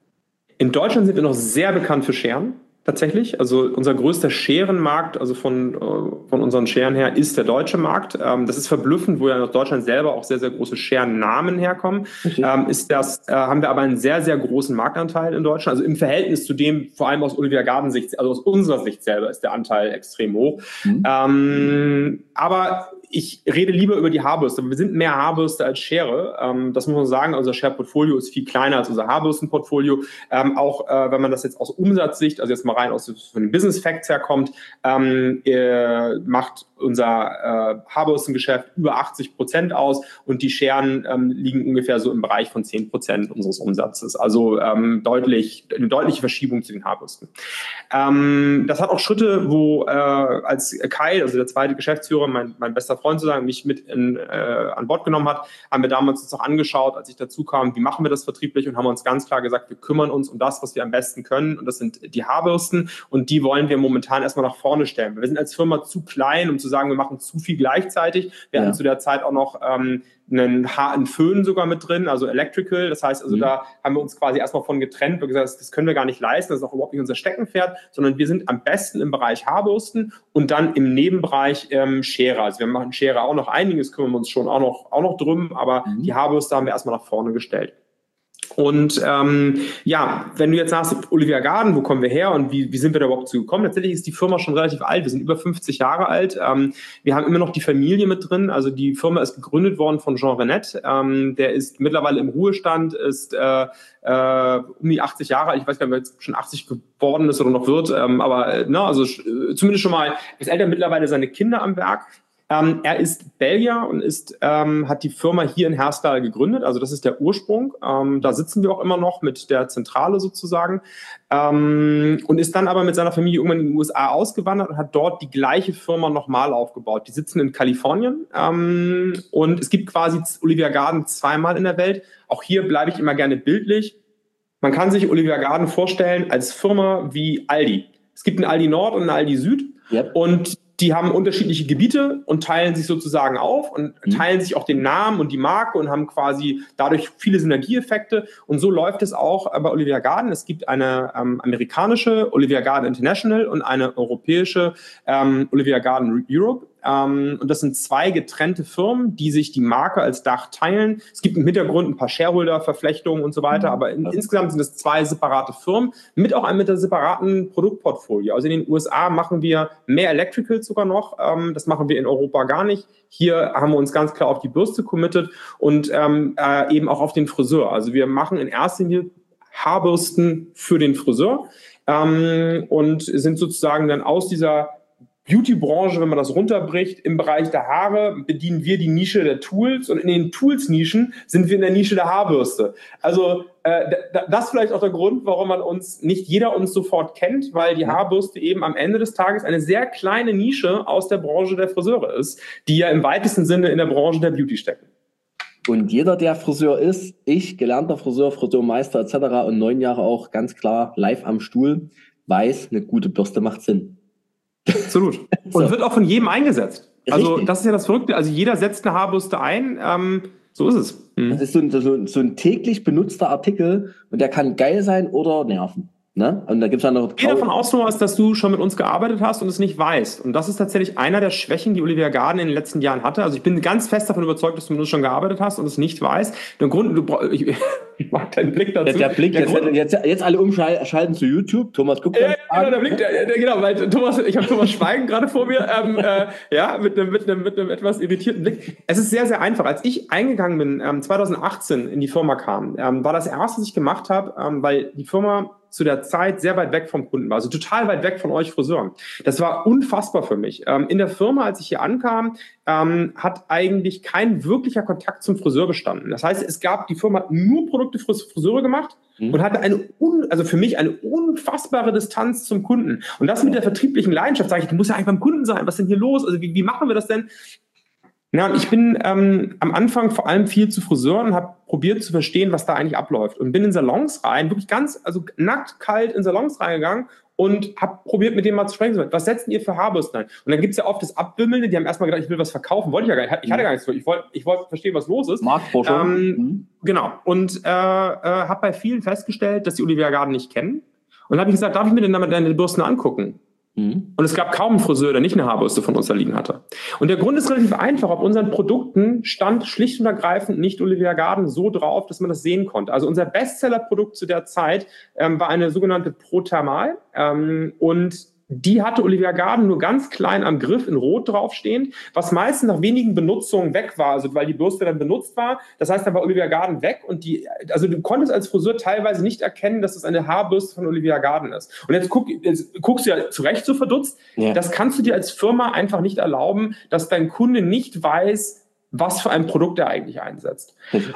In Deutschland sind wir noch sehr bekannt für Scheren, tatsächlich. Also unser größter Scherenmarkt, also von, von unseren Scheren her, ist der deutsche Markt. Ähm, das ist verblüffend, wo ja aus Deutschland selber auch sehr, sehr große Scherennamen herkommen. Okay. Ähm, ist das, äh, haben wir aber einen sehr, sehr großen Marktanteil in Deutschland. Also im Verhältnis zu dem, vor allem aus Olivia Garden Sicht, also aus unserer Sicht selber, ist der Anteil extrem hoch. Mhm. Ähm, aber ich rede lieber über die Haarbürste. Wir sind mehr Haarbürste als Schere. Ähm, das muss man sagen. Unser Share-Portfolio ist viel kleiner als unser Haarbürstenportfolio. Ähm, auch äh, wenn man das jetzt aus Umsatzsicht, also jetzt mal rein aus von den Business Facts herkommt, ähm, äh, macht unser äh, Haarbürstengeschäft über achtzig Prozent aus und die Scheren ähm, liegen ungefähr so im Bereich von zehn Prozent unseres Umsatzes. Also ähm, deutlich, eine deutliche Verschiebung zu den Haarbürsten. Ähm, das hat auch Schritte, wo äh, als Kai, also der zweite Geschäftsführer, mein, mein bester Freund sozusagen, mich mit in, äh, an Bord genommen hat, haben wir damals uns auch angeschaut, als ich dazu kam, wie machen wir das vertrieblich und haben uns ganz klar gesagt, wir kümmern uns um das, was wir am besten können und das sind die Haarbürsten und die wollen wir momentan erstmal nach vorne stellen. Wir sind als Firma zu klein, um zu sagen, wir machen zu viel gleichzeitig. Wir ja. hatten zu der Zeit auch noch ähm, einen, ha- einen Föhn sogar mit drin, also Electrical. Das heißt, also mhm. da haben wir uns quasi erstmal von getrennt und gesagt, das können wir gar nicht leisten, das ist auch überhaupt nicht unser Steckenpferd, sondern wir sind am besten im Bereich Haarbürsten und dann im Nebenbereich ähm, Schere. Also wir machen Schere auch noch einiges, kümmern wir uns schon auch noch, auch noch drum, aber mhm. die Haarbürste haben wir erstmal nach vorne gestellt. Und ähm, ja, wenn du jetzt sagst, Olivia Garden, wo kommen wir her und wie, wie sind wir da überhaupt zu gekommen? Tatsächlich ist die Firma schon relativ alt, wir sind über fünfzig Jahre alt. Ähm, wir haben immer noch die Familie mit drin, also die Firma ist gegründet worden von Jean Renet, ähm, der ist mittlerweile im Ruhestand, ist äh, äh, um die achtzig Jahre alt, ich weiß gar nicht, ob er jetzt schon achtzig geworden ist oder noch wird, ähm, aber äh, na, also äh, zumindest schon mal, ist älter, mittlerweile seine Kinder am Werk. Ähm, er ist Belgier und ist, ähm, hat die Firma hier in Herstal gegründet. Also das ist der Ursprung. Ähm, da sitzen wir auch immer noch mit der Zentrale sozusagen. Ähm, und ist dann aber mit seiner Familie irgendwann in den U S A ausgewandert und hat dort die gleiche Firma nochmal aufgebaut. Die sitzen in Kalifornien. Ähm, und es gibt quasi Olivia Garden zweimal in der Welt. Auch hier bleibe ich immer gerne bildlich. Man kann sich Olivia Garden vorstellen als Firma wie Aldi. Es gibt einen Aldi Nord und einen Aldi Süd. Yep. Und die haben unterschiedliche Gebiete und teilen sich sozusagen auf und teilen sich auch den Namen und die Marke und haben quasi dadurch viele Synergieeffekte. Und so läuft es auch bei Olivia Garden. Es gibt eine ähm, amerikanische Olivia Garden International und eine europäische ähm, Olivia Garden Europe. Ähm, und das sind zwei getrennte Firmen, die sich die Marke als Dach teilen. Es gibt im Hintergrund ein paar Shareholder-Verflechtungen und so weiter, aber in, insgesamt sind es zwei separate Firmen mit auch einem mit einem separaten Produktportfolio. Also in den U S A machen wir mehr Electricals sogar noch. Ähm, das machen wir in Europa gar nicht. Hier haben wir uns ganz klar auf die Bürste committed und ähm, äh, eben auch auf den Friseur. Also wir machen in erster Linie Haarbürsten für den Friseur ähm, und sind sozusagen dann aus dieser Beauty-Branche, wenn man das runterbricht, im Bereich der Haare bedienen wir die Nische der Tools und in den Tools-Nischen sind wir in der Nische der Haarbürste. Also äh, das ist vielleicht auch der Grund, warum man uns, nicht jeder uns sofort kennt, weil die Haarbürste eben am Ende des Tages eine sehr kleine Nische aus der Branche der Friseure ist, die ja im weitesten Sinne in der Branche der Beauty stecken. Und jeder, der Friseur ist, ich, gelernter Friseur, Friseurmeister et cetera und neun Jahre auch ganz klar live am Stuhl, weiß, eine gute Bürste macht Sinn. Absolut. Und so. Wird auch von jedem eingesetzt. Also Richtig. Das ist ja das Verrückte. Also jeder setzt eine Haarbürste ein. Ähm, so ist es. Mhm. Das ist so ein, so, so ein täglich benutzter Artikel und der kann geil sein oder nerven. Ne? Und da gibt's dann noch. Ich gehe davon aus, Thomas, dass du schon mit uns gearbeitet hast und es nicht weißt. Und das ist tatsächlich einer der Schwächen, die Olivia Garden in den letzten Jahren hatte. Also ich bin ganz fest davon überzeugt, dass du mit uns schon gearbeitet hast und es nicht weißt. Der Grund, du ich, ich mag deinen Blick dazu. Der, der Blick, der jetzt, Grund, jetzt, jetzt alle umschalten zu YouTube. Thomas guckt ja, genau, der Blick, der, der, genau, weil Thomas, ich habe Thomas Schweigen gerade vor mir, ähm, äh, ja, mit einem, mit einem, mit einem etwas irritierten Blick. Es ist sehr, sehr einfach. Als ich eingegangen bin, ähm, zwanzig achtzehn in die Firma kam, ähm, war das erste, was ich gemacht habe, ähm, weil die Firma zu der Zeit sehr weit weg vom Kunden war, also total weit weg von euch Friseuren. Das war unfassbar für mich. Ähm, in der Firma, als ich hier ankam, ähm, hat eigentlich kein wirklicher Kontakt zum Friseur bestanden. Das heißt, es gab, die Firma hat nur Produkte für Friseure gemacht mhm. und hatte eine, un, also für mich eine unfassbare Distanz zum Kunden. Und das mit der vertrieblichen Leidenschaft, sage ich, du musst ja eigentlich beim Kunden sein, was ist denn hier los? Also wie, wie machen wir das denn? Ja, und ich bin ähm, am Anfang vor allem viel zu Friseuren und habe probiert zu verstehen, was da eigentlich abläuft. Und bin in Salons rein, wirklich ganz, also nackt, kalt in Salons reingegangen und habe probiert, mit denen mal zu sprechen. Was setzen ihr für Haarbürsten ein? Und dann gibt es ja oft das Abwimmelnde, die haben erstmal gedacht, ich will was verkaufen, wollte ich ja gar nicht. Ich hatte gar nichts vor. Ich wollte ich wollte verstehen, was los ist. Marktforschung. Ähm, mhm. Genau. Und äh, äh, habe bei vielen festgestellt, dass die Olivia Garden nicht kennen. Und habe ich gesagt, darf ich mir denn damit deine Bürsten angucken? Mhm. Und es gab kaum einen Friseur, der nicht eine Haarbürste von uns da liegen hatte. Und der Grund ist relativ einfach. Auf unseren Produkten stand schlicht und ergreifend nicht Olivia Garden so drauf, dass man das sehen konnte. Also unser Bestsellerprodukt zu der Zeit ähm, war eine sogenannte Pro Thermal. Ähm, und die hatte Olivia Garden nur ganz klein am Griff in Rot draufstehend, was meistens nach wenigen Benutzungen weg war, also weil die Bürste dann benutzt war. Das heißt, dann war Olivia Garden weg und die, also du konntest als Friseur teilweise nicht erkennen, dass es eine Haarbürste von Olivia Garden ist. Und jetzt, guck, jetzt guckst du ja zu Recht so verdutzt. Ja. Das kannst du dir als Firma einfach nicht erlauben, dass dein Kunde nicht weiß, was für ein Produkt er eigentlich einsetzt.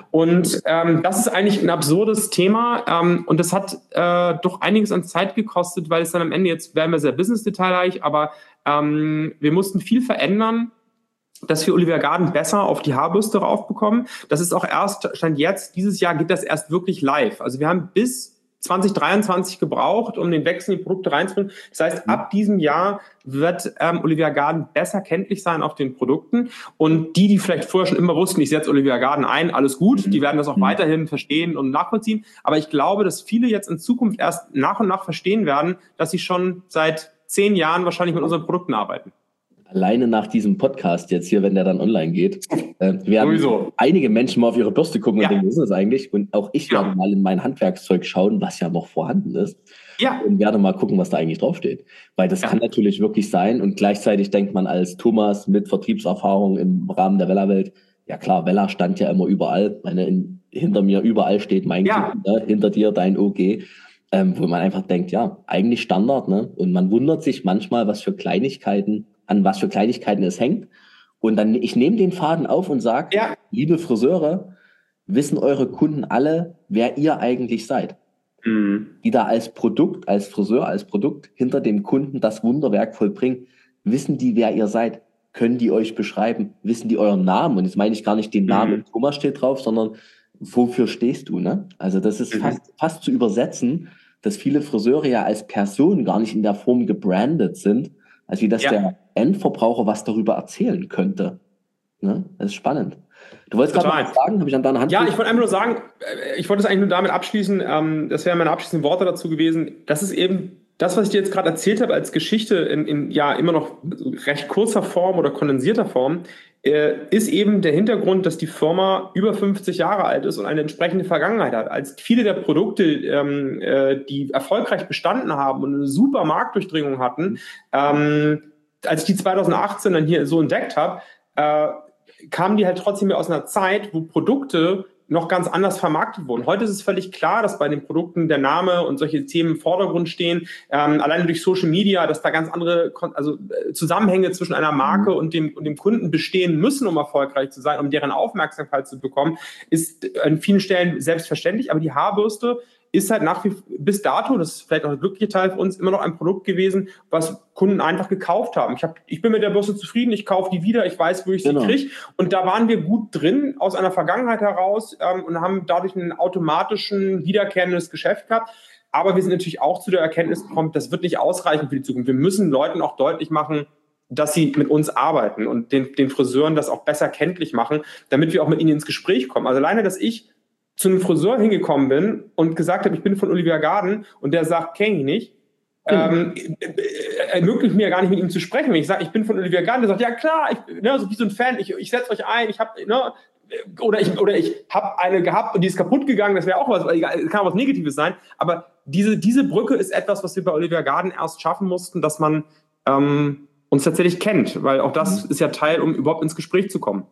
Und ähm, das ist eigentlich ein absurdes Thema ähm, und das hat äh, doch einiges an Zeit gekostet, weil es dann am Ende, jetzt werden wir sehr business-detailreich, aber ähm, wir mussten viel verändern, dass wir Olivia Garden besser auf die Haarbürste raufbekommen. Das ist auch erst, Stand jetzt, dieses Jahr geht das erst wirklich live. Also wir haben bis zwanzig dreiundzwanzig gebraucht, um den Wechsel in die Produkte reinzubringen. Das heißt, ab diesem Jahr wird ähm, Olivia Garden besser kenntlich sein auf den Produkten. Und die, die vielleicht vorher schon immer wussten, ich setze Olivia Garden ein, alles gut, die werden das auch mhm. weiterhin verstehen und nachvollziehen. Aber ich glaube, dass viele jetzt in Zukunft erst nach und nach verstehen werden, dass sie schon seit zehn Jahren wahrscheinlich mit unseren Produkten arbeiten. Alleine nach diesem Podcast jetzt hier, wenn der dann online geht, äh, werden Sowieso. einige Menschen mal auf ihre Bürste gucken ja. und denken, was ist das eigentlich? Und auch ich ja. werde mal in mein Handwerkszeug schauen, was ja noch vorhanden ist. Ja. Und werde mal gucken, was da eigentlich draufsteht. Weil das ja. kann natürlich wirklich sein. Und gleichzeitig denkt man als Thomas mit Vertriebserfahrung im Rahmen der Wella-Welt, ja klar, Wella stand ja immer überall. Meine, in, hinter mir überall steht mein ja. Kind, ne? Hinter dir dein O G. Ähm, wo man einfach denkt, ja, eigentlich Standard. Ne? Und man wundert sich manchmal, was für Kleinigkeiten an was für Kleinigkeiten es hängt. Und dann, ich nehme den Faden auf und sage, ja. liebe Friseure, wissen eure Kunden alle, wer ihr eigentlich seid? Mhm. Die da als Produkt, als Friseur, als Produkt hinter dem Kunden das Wunderwerk vollbringen. Wissen die, wer ihr seid? Können die euch beschreiben? Wissen die euren Namen? Und jetzt meine ich gar nicht den Namen, mhm. Thomas steht drauf, sondern wofür stehst du? Ne? Also das ist mhm. fast, fast zu übersetzen, dass viele Friseure ja als Person gar nicht in der Form gebrandet sind, als wie das ja. der Endverbraucher was darüber erzählen könnte. Ne? Das ist spannend. Du wolltest gerade was sagen? Habe ich an deiner Hand? Ja, ich wollte einfach nur sagen, ich wollte es eigentlich nur damit abschließen, ähm, das wären meine abschließenden Worte dazu gewesen. Das ist eben das, was ich dir jetzt gerade erzählt habe als Geschichte in, in ja immer noch recht kurzer Form oder kondensierter Form, äh, ist eben der Hintergrund, dass die Firma über fünfzig Jahre alt ist und eine entsprechende Vergangenheit hat. Als viele der Produkte, ähm, äh, die erfolgreich bestanden haben und eine super Marktdurchdringung hatten, ähm, als ich die zwanzig achtzehn dann hier so entdeckt habe, äh, kamen die halt trotzdem aus einer Zeit, wo Produkte noch ganz anders vermarktet wurden. Heute ist es völlig klar, dass bei den Produkten der Name und solche Themen im Vordergrund stehen. Ähm, alleine durch Social Media, dass da ganz andere also Zusammenhänge zwischen einer Marke und dem, und dem Kunden bestehen müssen, um erfolgreich zu sein, um deren Aufmerksamkeit zu bekommen, ist an vielen Stellen selbstverständlich. Aber die Haarbürste ist halt nach wie bis dato, das ist vielleicht auch ein glücklicher Teil für uns, immer noch ein Produkt gewesen, was Kunden einfach gekauft haben. Ich, hab, ich bin mit der Bürste zufrieden, ich kaufe die wieder, ich weiß, wo ich genau. sie kriege. Und da waren wir gut drin aus einer Vergangenheit heraus ähm, und haben dadurch ein automatischen, wiederkehrendes Geschäft gehabt. Aber wir sind natürlich auch zu der Erkenntnis gekommen, das wird nicht ausreichen für die Zukunft. Wir müssen Leuten auch deutlich machen, dass sie mit uns arbeiten und den, den Friseuren das auch besser kenntlich machen, damit wir auch mit ihnen ins Gespräch kommen. Also alleine, dass ich zu einem Friseur hingekommen bin und gesagt habe, ich bin von Olivia Garden und der sagt, kenne ich nicht, mhm. ähm, ermöglicht mir ja gar nicht mit ihm zu sprechen. Wenn ich sage, ich bin von Olivia Garden, der sagt, ja klar, ich, ne, so wie so ein Fan, ich, ich setze euch ein, ich habe, ne, oder ich, oder ich habe eine gehabt und die ist kaputt gegangen, das wäre auch was, kann auch was Negatives sein, aber diese, diese Brücke ist etwas, was wir bei Olivia Garden erst schaffen mussten, dass man ähm, uns tatsächlich kennt, weil auch das mhm. ist ja Teil, um überhaupt ins Gespräch zu kommen.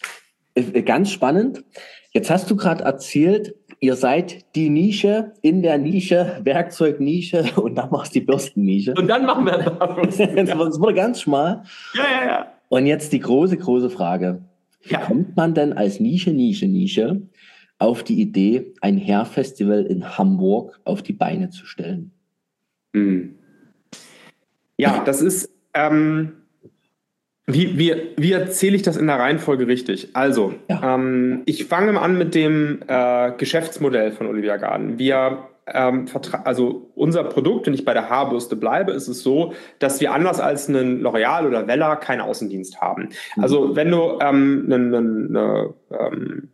Ganz spannend. Jetzt hast du gerade erzählt, ihr seid die Nische in der Nische, Werkzeugnische und dann machst du die Bürstennische. Und dann machen wir das. Das wurde ganz schmal. Ja, ja, ja. Und jetzt die große, große Frage. Wie ja. kommt man denn als Nische, Nische, Nische auf die Idee, ein Hair-Festival in Hamburg auf die Beine zu stellen? Mhm. Ja, das ist... Ähm, Wie, wie, wie erzähle ich das in der Reihenfolge richtig? Also, ja. ähm, ich fange mal an mit dem äh, Geschäftsmodell von Olivia Garden. Wir, ähm, also unser Produkt, wenn ich bei der Haarbürste bleibe, ist es so, dass wir anders als einen L'Oreal oder Wella keinen Außendienst haben. Mhm. Also, wenn du ähm, eine, eine ähm,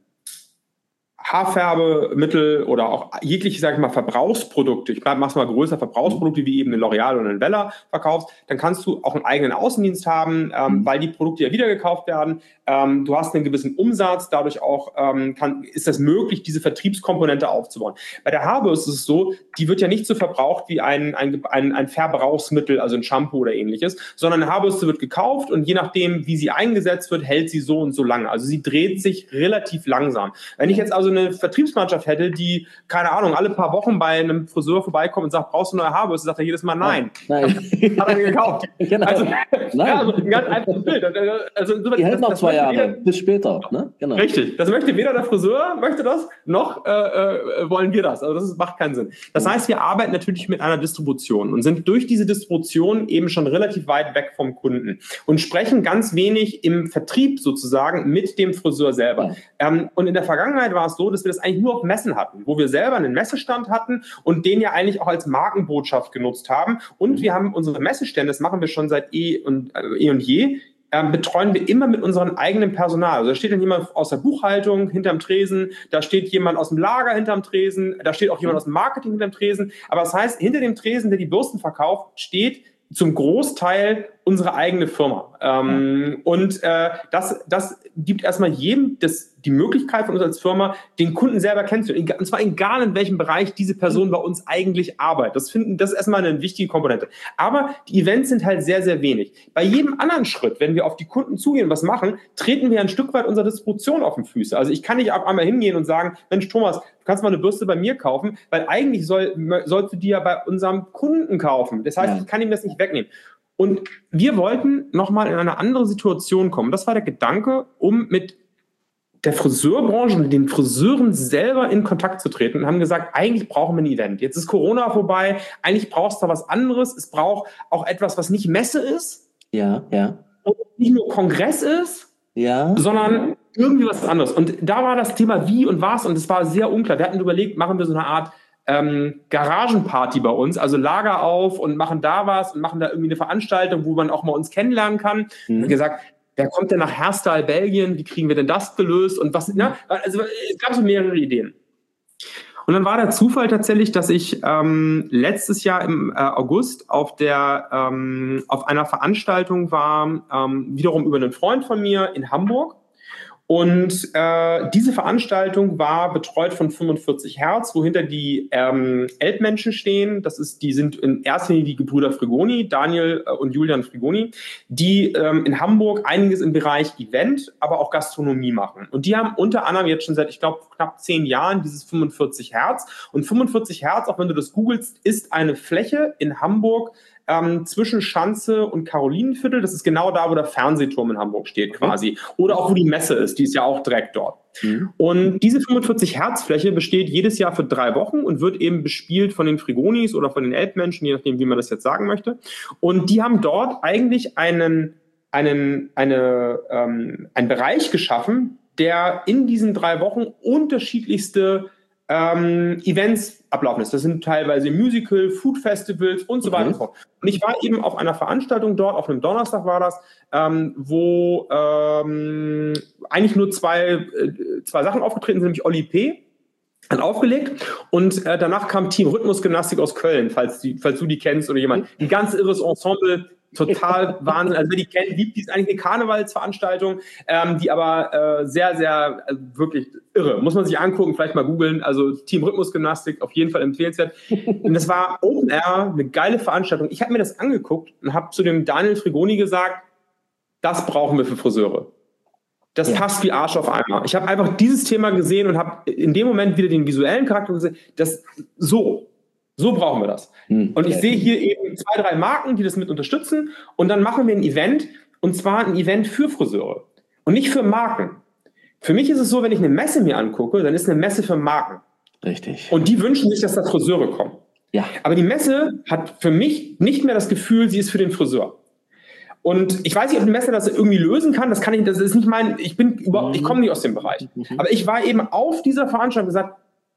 Haarfärbemittel oder auch jegliche, sag ich mal, Verbrauchsprodukte, ich mach's mal größer, Verbrauchsprodukte wie eben eine L'Oreal oder eine Wella verkaufst, dann kannst du auch einen eigenen Außendienst haben, ähm, mhm. weil die Produkte ja wieder gekauft werden. Ähm, du hast einen gewissen Umsatz, dadurch auch ähm, kann, ist es möglich, diese Vertriebskomponente aufzubauen. Bei der Haarbürste ist es so, die wird ja nicht so verbraucht wie ein, ein, ein, ein Verbrauchsmittel, also ein Shampoo oder ähnliches, sondern eine Haarbürste wird gekauft und je nachdem, wie sie eingesetzt wird, hält sie so und so lange. Also sie dreht sich relativ langsam. Wenn ich jetzt also eine Vertriebsmannschaft hätte, die, keine Ahnung, alle paar Wochen bei einem Friseur vorbeikommt und sagt, brauchst du eine neue Haarbürste? Sagt er jedes Mal nein. Nein. Hat er mir gekauft. Genau. Also, nein. Ja, also ein ganz einfaches Bild. Also, insofern, die hält noch zwei Jahre, weder, bis später. Ne? Genau. Richtig. Das möchte weder der Friseur, möchte das, noch äh, äh, wollen wir das. Also das ist, macht keinen Sinn. Das heißt, wir arbeiten natürlich mit einer Distribution und sind durch diese Distribution eben schon relativ weit weg vom Kunden und sprechen ganz wenig im Vertrieb sozusagen mit dem Friseur selber. Ja. Ähm, und in der Vergangenheit war es so, dass wir das eigentlich nur auf Messen hatten, wo wir selber einen Messestand hatten und den ja eigentlich auch als Markenbotschaft genutzt haben. Und wir haben unsere Messestände, das machen wir schon seit eh und, äh, eh und je, äh, betreuen wir immer mit unserem eigenen Personal. Also da steht dann jemand aus der Buchhaltung hinterm Tresen, da steht jemand aus dem Lager hinterm Tresen, da steht auch jemand aus dem Marketing hinterm Tresen. Aber das heißt, hinter dem Tresen, der die Bürsten verkauft, steht zum Großteil unsere eigene Firma. Ähm, ja. Und äh, das, das gibt erstmal jedem das, die Möglichkeit von uns als Firma, den Kunden selber kennenzulernen. Und zwar egal, in welchem Bereich diese Person bei uns eigentlich arbeitet. Das, finden, das ist erstmal eine wichtige Komponente. Aber die Events sind halt sehr, sehr wenig. Bei jedem anderen Schritt, wenn wir auf die Kunden zugehen und was machen, treten wir ein Stück weit unserer Distribution auf den Füße. Also ich kann nicht auf einmal hingehen und sagen, Mensch, Thomas, du kannst mal eine Bürste bei mir kaufen, weil eigentlich soll, sollst du die ja bei unserem Kunden kaufen. Das heißt, ja. ich kann ihm das nicht wegnehmen. Und wir wollten nochmal in eine andere Situation kommen. Das war der Gedanke, um mit der Friseurbranche und den Friseuren selber in Kontakt zu treten und haben gesagt, eigentlich brauchen wir ein Event. Jetzt ist Corona vorbei, eigentlich brauchst du was anderes. Es braucht auch etwas, was nicht Messe ist. Ja, ja. Und nicht nur Kongress ist, ja. sondern irgendwie was anderes. Und da war das Thema wie und was und es war sehr unklar. Wir hatten überlegt, machen wir so eine Art Ähm, Garagenparty bei uns, also Lager auf und machen da was und machen da irgendwie eine Veranstaltung, wo man auch mal uns kennenlernen kann. Mhm. Und gesagt, wer kommt denn nach Herstal, Belgien? Wie kriegen wir denn das gelöst? Und was, ne? Also es gab so mehrere Ideen. Und dann war der Zufall tatsächlich, dass ich ähm, letztes Jahr im äh, August auf der ähm, auf einer Veranstaltung war, ähm, wiederum über einen Freund von mir in Hamburg. Und äh, diese Veranstaltung war betreut von fünfundvierzig Hertz, wohinter die ähm, Elbmenschen stehen. Das ist, die sind in erster Linie die Gebrüder Frigoni, Daniel äh, und Julian Frigoni, die ähm, in Hamburg einiges im Bereich Event, aber auch Gastronomie machen. Und die haben unter anderem jetzt schon seit, ich glaube, knapp zehn Jahren dieses fünfundvierzig Hertz. Und fünfundvierzig Hertz, auch wenn du das googelst, ist eine Fläche in Hamburg, Ähm, zwischen Schanze und Karolinenviertel. Das ist genau da, wo der Fernsehturm in Hamburg steht quasi. Oder auch, wo die Messe ist. Die ist ja auch direkt dort. Mhm. Und diese fünfundvierzig Hertz Fläche besteht jedes Jahr für drei Wochen und wird eben bespielt von den Frigonis oder von den Elbmenschen, je nachdem, wie man das jetzt sagen möchte. Und die haben dort eigentlich einen, einen, eine, ähm, einen Bereich geschaffen, der in diesen drei Wochen unterschiedlichste Ähm, Events ablaufen ist. Das sind teilweise Musical, Food Festivals und so weiter und so fort. Und ich war eben auf einer Veranstaltung dort, auf einem Donnerstag war das, ähm, wo ähm, eigentlich nur zwei, äh, zwei Sachen aufgetreten sind, nämlich Oli P. hat aufgelegt und äh, danach kam Team Rhythmusgymnastik aus Köln, falls, die, falls du die kennst oder jemand. Ein ganz irres Ensemble, total Wahnsinn. Also wer die kennt, liebt, die ist eigentlich eine Karnevalsveranstaltung, ähm, die aber äh, sehr, sehr äh, wirklich irre. Muss man sich angucken, vielleicht mal googeln. Also Team Rhythmusgymnastik, auf jeden Fall empfehlenswert. Und das war Open Air, eine geile Veranstaltung. Ich habe mir das angeguckt und habe zu dem Daniel Frigoni gesagt, das brauchen wir für Friseure. Das ja. passt wie Arsch auf Eimer. Ich habe einfach dieses Thema gesehen und habe in dem Moment wieder den visuellen Charakter gesehen. Das so. So brauchen wir das. Hm, und ich okay. sehe hier eben zwei, drei Marken, die das mit unterstützen. Und dann machen wir ein Event, und zwar ein Event für Friseure und nicht für Marken. Für mich ist es so, wenn ich eine Messe mir angucke, dann ist eine Messe für Marken. Richtig. Und die wünschen sich, dass da Friseure kommen. Ja. Aber die Messe hat für mich nicht mehr das Gefühl, sie ist für den Friseur. Und ich weiß nicht, ob ein Messer das irgendwie lösen kann. Das kann ich, das ist nicht mein, ich bin überhaupt, ich komme nicht aus dem Bereich. Aber ich war eben auf dieser Veranstaltung gesagt,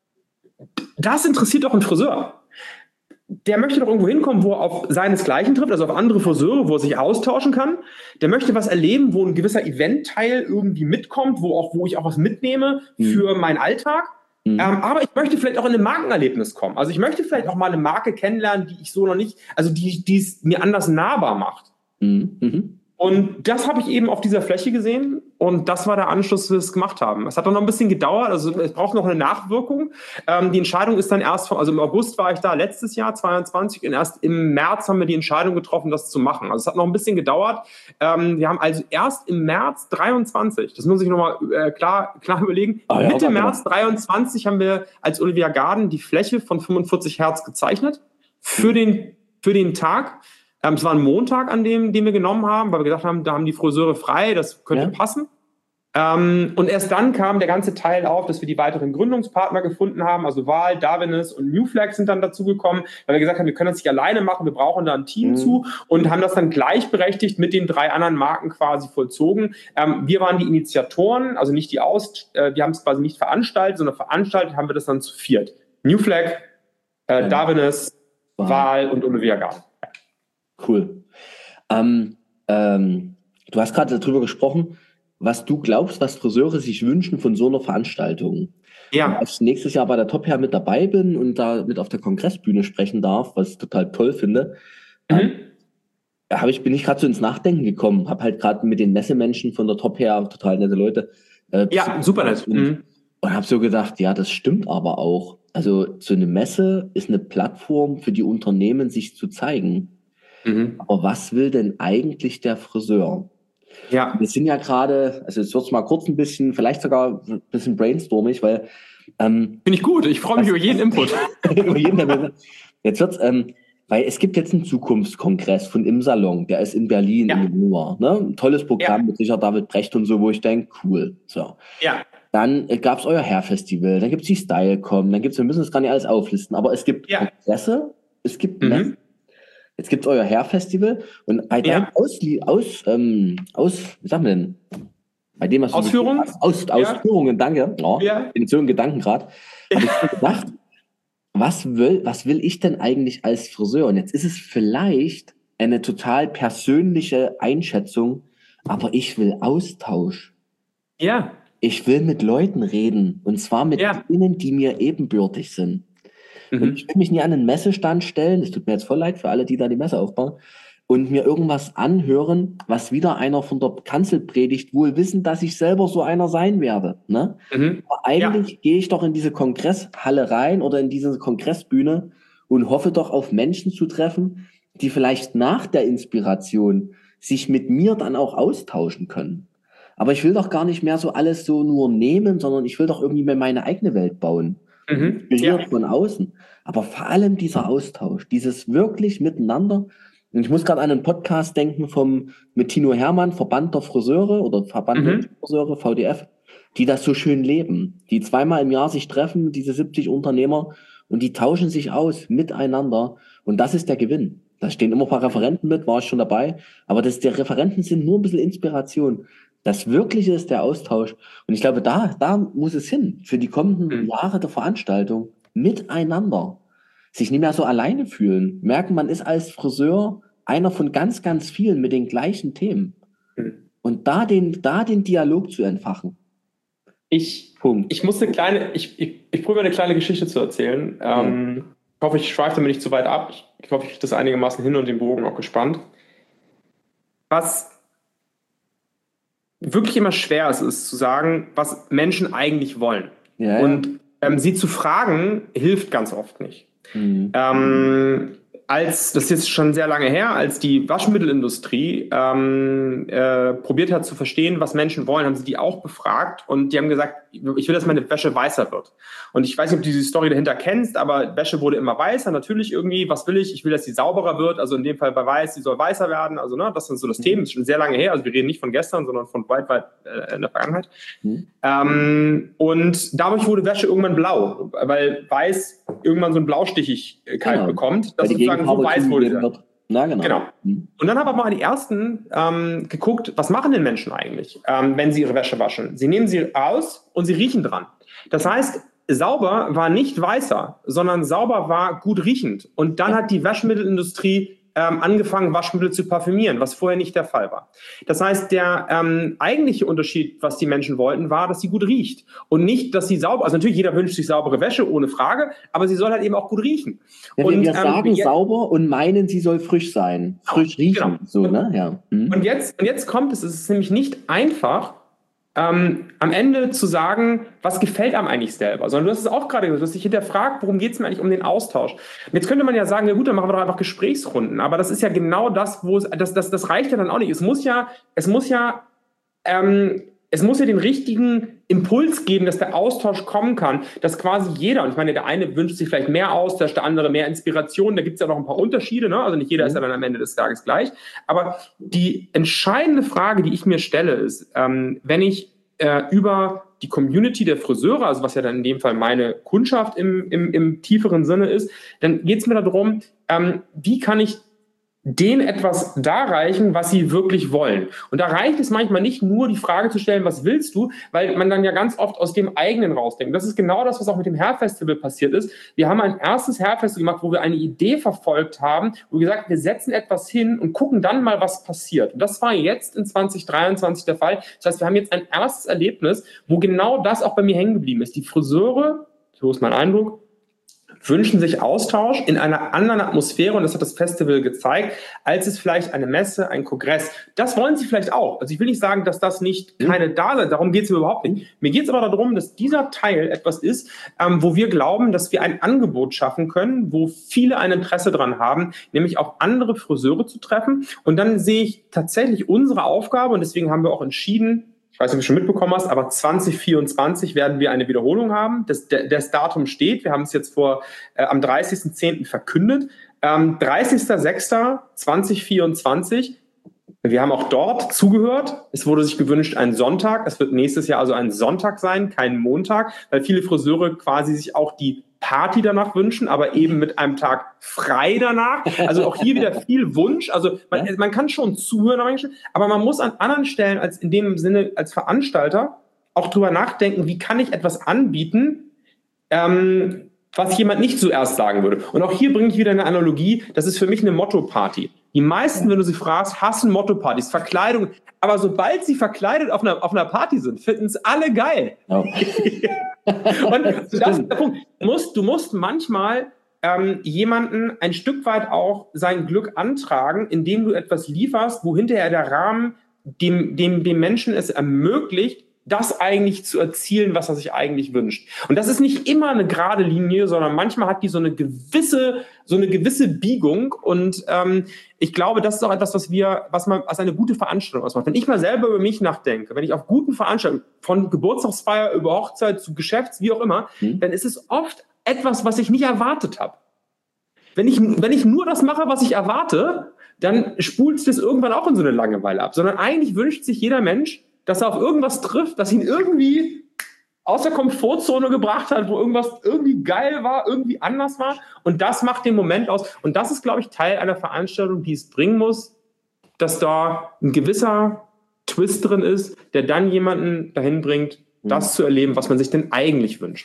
das interessiert doch einen Friseur. Der möchte doch irgendwo hinkommen, wo er auf seinesgleichen trifft, also auf andere Friseure, wo er sich austauschen kann. Der möchte was erleben, wo ein gewisser Eventteil irgendwie mitkommt, wo auch, wo ich auch was mitnehme für meinen Alltag. Mhm. Ähm, aber ich möchte vielleicht auch in ein Markenerlebnis kommen. Also ich möchte vielleicht auch mal eine Marke kennenlernen, die ich so noch nicht, also die, die es mir anders nahbar macht. Mhm. Und das habe ich eben auf dieser Fläche gesehen und das war der Anschluss, dass wir es gemacht haben. Es hat dann noch ein bisschen gedauert, also es braucht noch eine Nachwirkung. Ähm, die Entscheidung ist dann erst, von, also im August war ich da, letztes Jahr, zweiundzwanzig, und erst im März haben wir die Entscheidung getroffen, das zu machen. Also es hat noch ein bisschen gedauert. Ähm, wir haben also erst im März dreiundzwanzig, das muss ich nochmal äh, klar, klar überlegen, ah, ja, Mitte März dreiundzwanzig haben wir als Olivia Garden die Fläche von fünfundvierzig Hertz gezeichnet für den, für den Tag. Ähm, es war ein Montag, an dem, den wir genommen haben, weil wir gedacht haben, da haben die Friseure frei, das könnte ja. passen. Ähm, und erst dann kam der ganze Teil auf, dass wir die weiteren Gründungspartner gefunden haben, also Wahl, Darwinis und New Flag sind dann dazugekommen, weil wir gesagt haben, wir können das nicht alleine machen, wir brauchen da ein Team mhm. zu und haben das dann gleichberechtigt mit den drei anderen Marken quasi vollzogen. Ähm, wir waren die Initiatoren, also nicht die Aus, äh, wir haben es quasi nicht veranstaltet, sondern veranstaltet haben wir das dann zu viert. New Flag, äh, ja. Darwinis, wow. Wahl und Olivia Garden. Cool. Ähm, ähm, du hast gerade darüber gesprochen, was du glaubst, was Friseure sich wünschen von so einer Veranstaltung. Ja. Und als ich nächstes Jahr bei der Top Hair mit dabei bin und da mit auf der Kongressbühne sprechen darf, was ich total toll finde, mhm. ähm, hab ich, bin ich gerade so ins Nachdenken gekommen. Habe halt gerade mit den Messemenschen von der Top Hair, total nette Leute. Äh, ja, super nett. Und, mhm. und habe so gedacht, ja, das stimmt aber auch. Also so eine Messe ist eine Plattform für die Unternehmen, sich zu zeigen. Mhm. Aber was will denn eigentlich der Friseur? Ja. Wir sind ja gerade, also jetzt wird es mal kurz ein bisschen, vielleicht sogar ein bisschen brainstormig, weil... Ähm, Finde ich gut, ich freue mich über jeden Input. über jeden, jetzt wird's, ähm, weil es gibt jetzt einen Zukunftskongress von Im Salon, der ist in Berlin ja. im Januar. Ne? Ein tolles Programm ja. mit sicher David Brecht und so, wo ich denke, cool. So. Ja. Dann äh, gab es euer Hair-Festival, dann gibt es die Stylecom, dann gibt es, wir müssen das gar nicht alles auflisten, aber es gibt ja. Kongresse, es gibt mhm. Messen. Jetzt gibt es euer Hair-Festival und bei deinen ja. aus, aus, ähm, aus, wie sagen wir denn? Bei dem, was Ausführungen? Du, aus, ja. Ausführungen, danke. Oh, ja. bin so in Gedanken gerade. Habe ich gedacht, was will, was will ich denn eigentlich als Friseur? Und jetzt ist es vielleicht eine total persönliche Einschätzung, aber ich will Austausch. Ja. Ich will mit Leuten reden und zwar mit ja. denen, die mir ebenbürtig sind. Und ich will mich nie an einen Messestand stellen, es tut mir jetzt voll leid für alle, die da die Messe aufbauen, und mir irgendwas anhören, was wieder einer von der Kanzel predigt, wohl wissend, dass ich selber so einer sein werde. Ne? Mhm. Aber eigentlich ja. gehe ich doch in diese Kongresshalle rein oder in diese Kongressbühne und hoffe doch auf Menschen zu treffen, die vielleicht nach der Inspiration sich mit mir dann auch austauschen können. Aber ich will doch gar nicht mehr so alles so nur nehmen, sondern ich will doch irgendwie mehr meine eigene Welt bauen. Mhm. Inspiriert ja. von außen. Aber vor allem dieser Austausch, dieses wirklich Miteinander. Und ich muss gerade an einen Podcast denken vom, mit Tino Hermann, Verband der Friseure oder Verband mhm. der Friseure, V D F, die das so schön leben. Die zweimal im Jahr sich treffen, diese siebzig Unternehmer, und die tauschen sich aus miteinander. Und das ist der Gewinn. Da stehen immer ein paar Referenten mit, war ich schon dabei. Aber das, der Referenten sind nur ein bisschen Inspiration. Das Wirkliche ist der Austausch. Und ich glaube, da, da muss es hin. Für die kommenden mhm. Jahre der Veranstaltung. Miteinander. Sich nicht mehr so alleine fühlen. Merken, man ist als Friseur einer von ganz, ganz vielen mit den gleichen Themen. Mhm. Und da den, da den Dialog zu entfachen. Ich, Punkt. ich muss eine kleine, ich, ich, ich probiere eine kleine Geschichte zu erzählen. Mhm. Ähm, ich hoffe, ich schweife damit nicht zu weit ab. Ich, ich hoffe, ich kriege das einigermaßen hin und den Bogen auch gespannt. Was wirklich immer schwer ist, ist zu sagen, was Menschen eigentlich wollen. Ja, und ja. Ähm, sie zu fragen, hilft ganz oft nicht. Mhm. Ähm, als, das ist jetzt schon sehr lange her, als die Waschmittelindustrie ähm, äh, probiert hat zu verstehen, was Menschen wollen, haben sie die auch befragt und die haben gesagt, ich will, dass meine Wäsche weißer wird. Und ich weiß nicht, ob du diese Story dahinter kennst, aber Wäsche wurde immer weißer, natürlich irgendwie, was will ich? Ich will, dass sie sauberer wird, also in dem Fall bei weiß, sie soll weißer werden, also ne, das sind so das mhm. Thema, das ist schon sehr lange her, also wir reden nicht von gestern, sondern von weit, weit äh, in der Vergangenheit. Mhm. Ähm, und dadurch wurde Wäsche irgendwann blau, weil weiß irgendwann so eine Blaustichigkeit genau. bekommt, dass sozusagen so weiß wurde. Na genau. Genau. Mhm. Und dann haben wir mal die ersten ähm, geguckt, was machen denn Menschen eigentlich, ähm, wenn sie ihre Wäsche waschen? Sie nehmen sie aus und sie riechen dran. Das heißt, sauber war nicht weißer, sondern sauber war gut riechend. Und dann Ja. hat die Waschmittelindustrie ähm, angefangen, Waschmittel zu parfümieren, was vorher nicht der Fall war. Das heißt, der ähm, eigentliche Unterschied, was die Menschen wollten, war, dass sie gut riecht. Und nicht, dass sie sauber, also natürlich jeder wünscht sich saubere Wäsche, ohne Frage, aber sie soll halt eben auch gut riechen. Ja, und, wir, wir ähm, sagen jetzt, sauber und meinen, sie soll frisch sein. Frisch riechen. Genau. So, ne? Ja. Mhm. Und jetzt, und jetzt kommt es, es ist nämlich nicht einfach, ähm, am Ende zu sagen, was gefällt einem eigentlich selber, sondern du hast es auch gerade gesagt, du hast dich hinterfragt, worum geht es mir eigentlich um den Austausch. Und jetzt könnte man ja sagen, ja gut, dann machen wir doch einfach Gesprächsrunden, aber das ist ja genau das, wo es, das, das, das reicht ja dann auch nicht. Es muss ja, es muss ja, ähm, es muss ja den richtigen Impuls geben, dass der Austausch kommen kann, dass quasi jeder, und ich meine, der eine wünscht sich vielleicht mehr Austausch, der andere mehr Inspiration, da gibt es ja noch ein paar Unterschiede, ne? Also nicht jeder ist ja dann am Ende des Tages gleich, aber die entscheidende Frage, die ich mir stelle, ist, ähm, wenn ich äh, über die Community der Friseure, also was ja dann in dem Fall meine Kundschaft im, im, im tieferen Sinne ist, dann geht es mir darum, ähm, wie kann ich denen etwas darreichen, was sie wirklich wollen. Und da reicht es manchmal nicht nur, die Frage zu stellen, was willst du, weil man dann ja ganz oft aus dem eigenen rausdenkt. Das ist genau das, was auch mit dem Hair Festival passiert ist. Wir haben ein erstes Hair Festival gemacht, wo wir eine Idee verfolgt haben, wo wir gesagt haben, wir setzen etwas hin und gucken dann mal, was passiert. Und das war jetzt in zwanzig dreiundzwanzig der Fall. Das heißt, wir haben jetzt ein erstes Erlebnis, wo genau das auch bei mir hängen geblieben ist. Die Friseure, so ist mein Eindruck, wünschen sich Austausch in einer anderen Atmosphäre, und das hat das Festival gezeigt, als es vielleicht eine Messe, ein Kongress. Das wollen sie vielleicht auch. Also ich will nicht sagen, dass das nicht keine da sind. Darum geht es mir überhaupt nicht. Mir geht es aber darum, dass dieser Teil etwas ist, ähm, wo wir glauben, dass wir ein Angebot schaffen können, wo viele ein Interesse dran haben, nämlich auch andere Friseure zu treffen. Und dann sehe ich tatsächlich unsere Aufgabe, und deswegen haben wir auch entschieden, ich weiß nicht, ob du schon mitbekommen hast, aber zwanzig vierundzwanzig werden wir eine Wiederholung haben. Das, das Datum steht. Wir haben es jetzt vor äh, am dreißigsten zehnten verkündet. Ähm, dreißigster sechster zweitausendvierundzwanzig. Wir haben auch dort zugehört. Es wurde sich gewünscht, ein Sonntag. Es wird nächstes Jahr also ein Sonntag sein, kein Montag, weil viele Friseure quasi sich auch die Party danach wünschen, aber eben mit einem Tag frei danach. Also auch hier wieder viel Wunsch. Also man, man kann schon zuhören, aber man muss an anderen Stellen als in dem Sinne als Veranstalter auch drüber nachdenken, wie kann ich etwas anbieten, ähm, was jemand nicht zuerst sagen würde. Und auch hier bringe ich wieder eine Analogie. Das ist für mich eine Motto-Party. Die meisten, wenn du sie fragst, hassen Motto-Partys, Verkleidung. Aber sobald sie verkleidet auf einer, auf einer Party sind, finden es alle geil. Oh. Und das ist der Punkt. Du musst, du musst manchmal ähm, jemanden ein Stück weit auch sein Glück antragen, indem du etwas lieferst, wo hinterher der Rahmen dem, dem, dem Menschen es ermöglicht, das eigentlich zu erzielen, was er sich eigentlich wünscht. Und das ist nicht immer eine gerade Linie, sondern manchmal hat die so eine gewisse, so eine gewisse Biegung. Und ähm, ich glaube, das ist auch etwas, was wir, was man als eine gute Veranstaltung ausmacht. Wenn ich mal selber über mich nachdenke, wenn ich auf guten Veranstaltungen, von Geburtstagsfeier über Hochzeit zu Geschäfts, wie auch immer, mhm. dann ist es oft etwas, was ich nicht erwartet habe. Wenn ich, wenn ich nur das mache, was ich erwarte, dann spult es irgendwann auch in so eine Langeweile ab. Sondern eigentlich wünscht sich jeder Mensch, dass er auf irgendwas trifft, das ihn irgendwie aus der Komfortzone gebracht hat, wo irgendwas irgendwie geil war, irgendwie anders war. Und das macht den Moment aus. Und das ist, glaube ich, Teil einer Veranstaltung, die es bringen muss, dass da ein gewisser Twist drin ist, der dann jemanden dahin bringt, das mhm. zu erleben, was man sich denn eigentlich wünscht.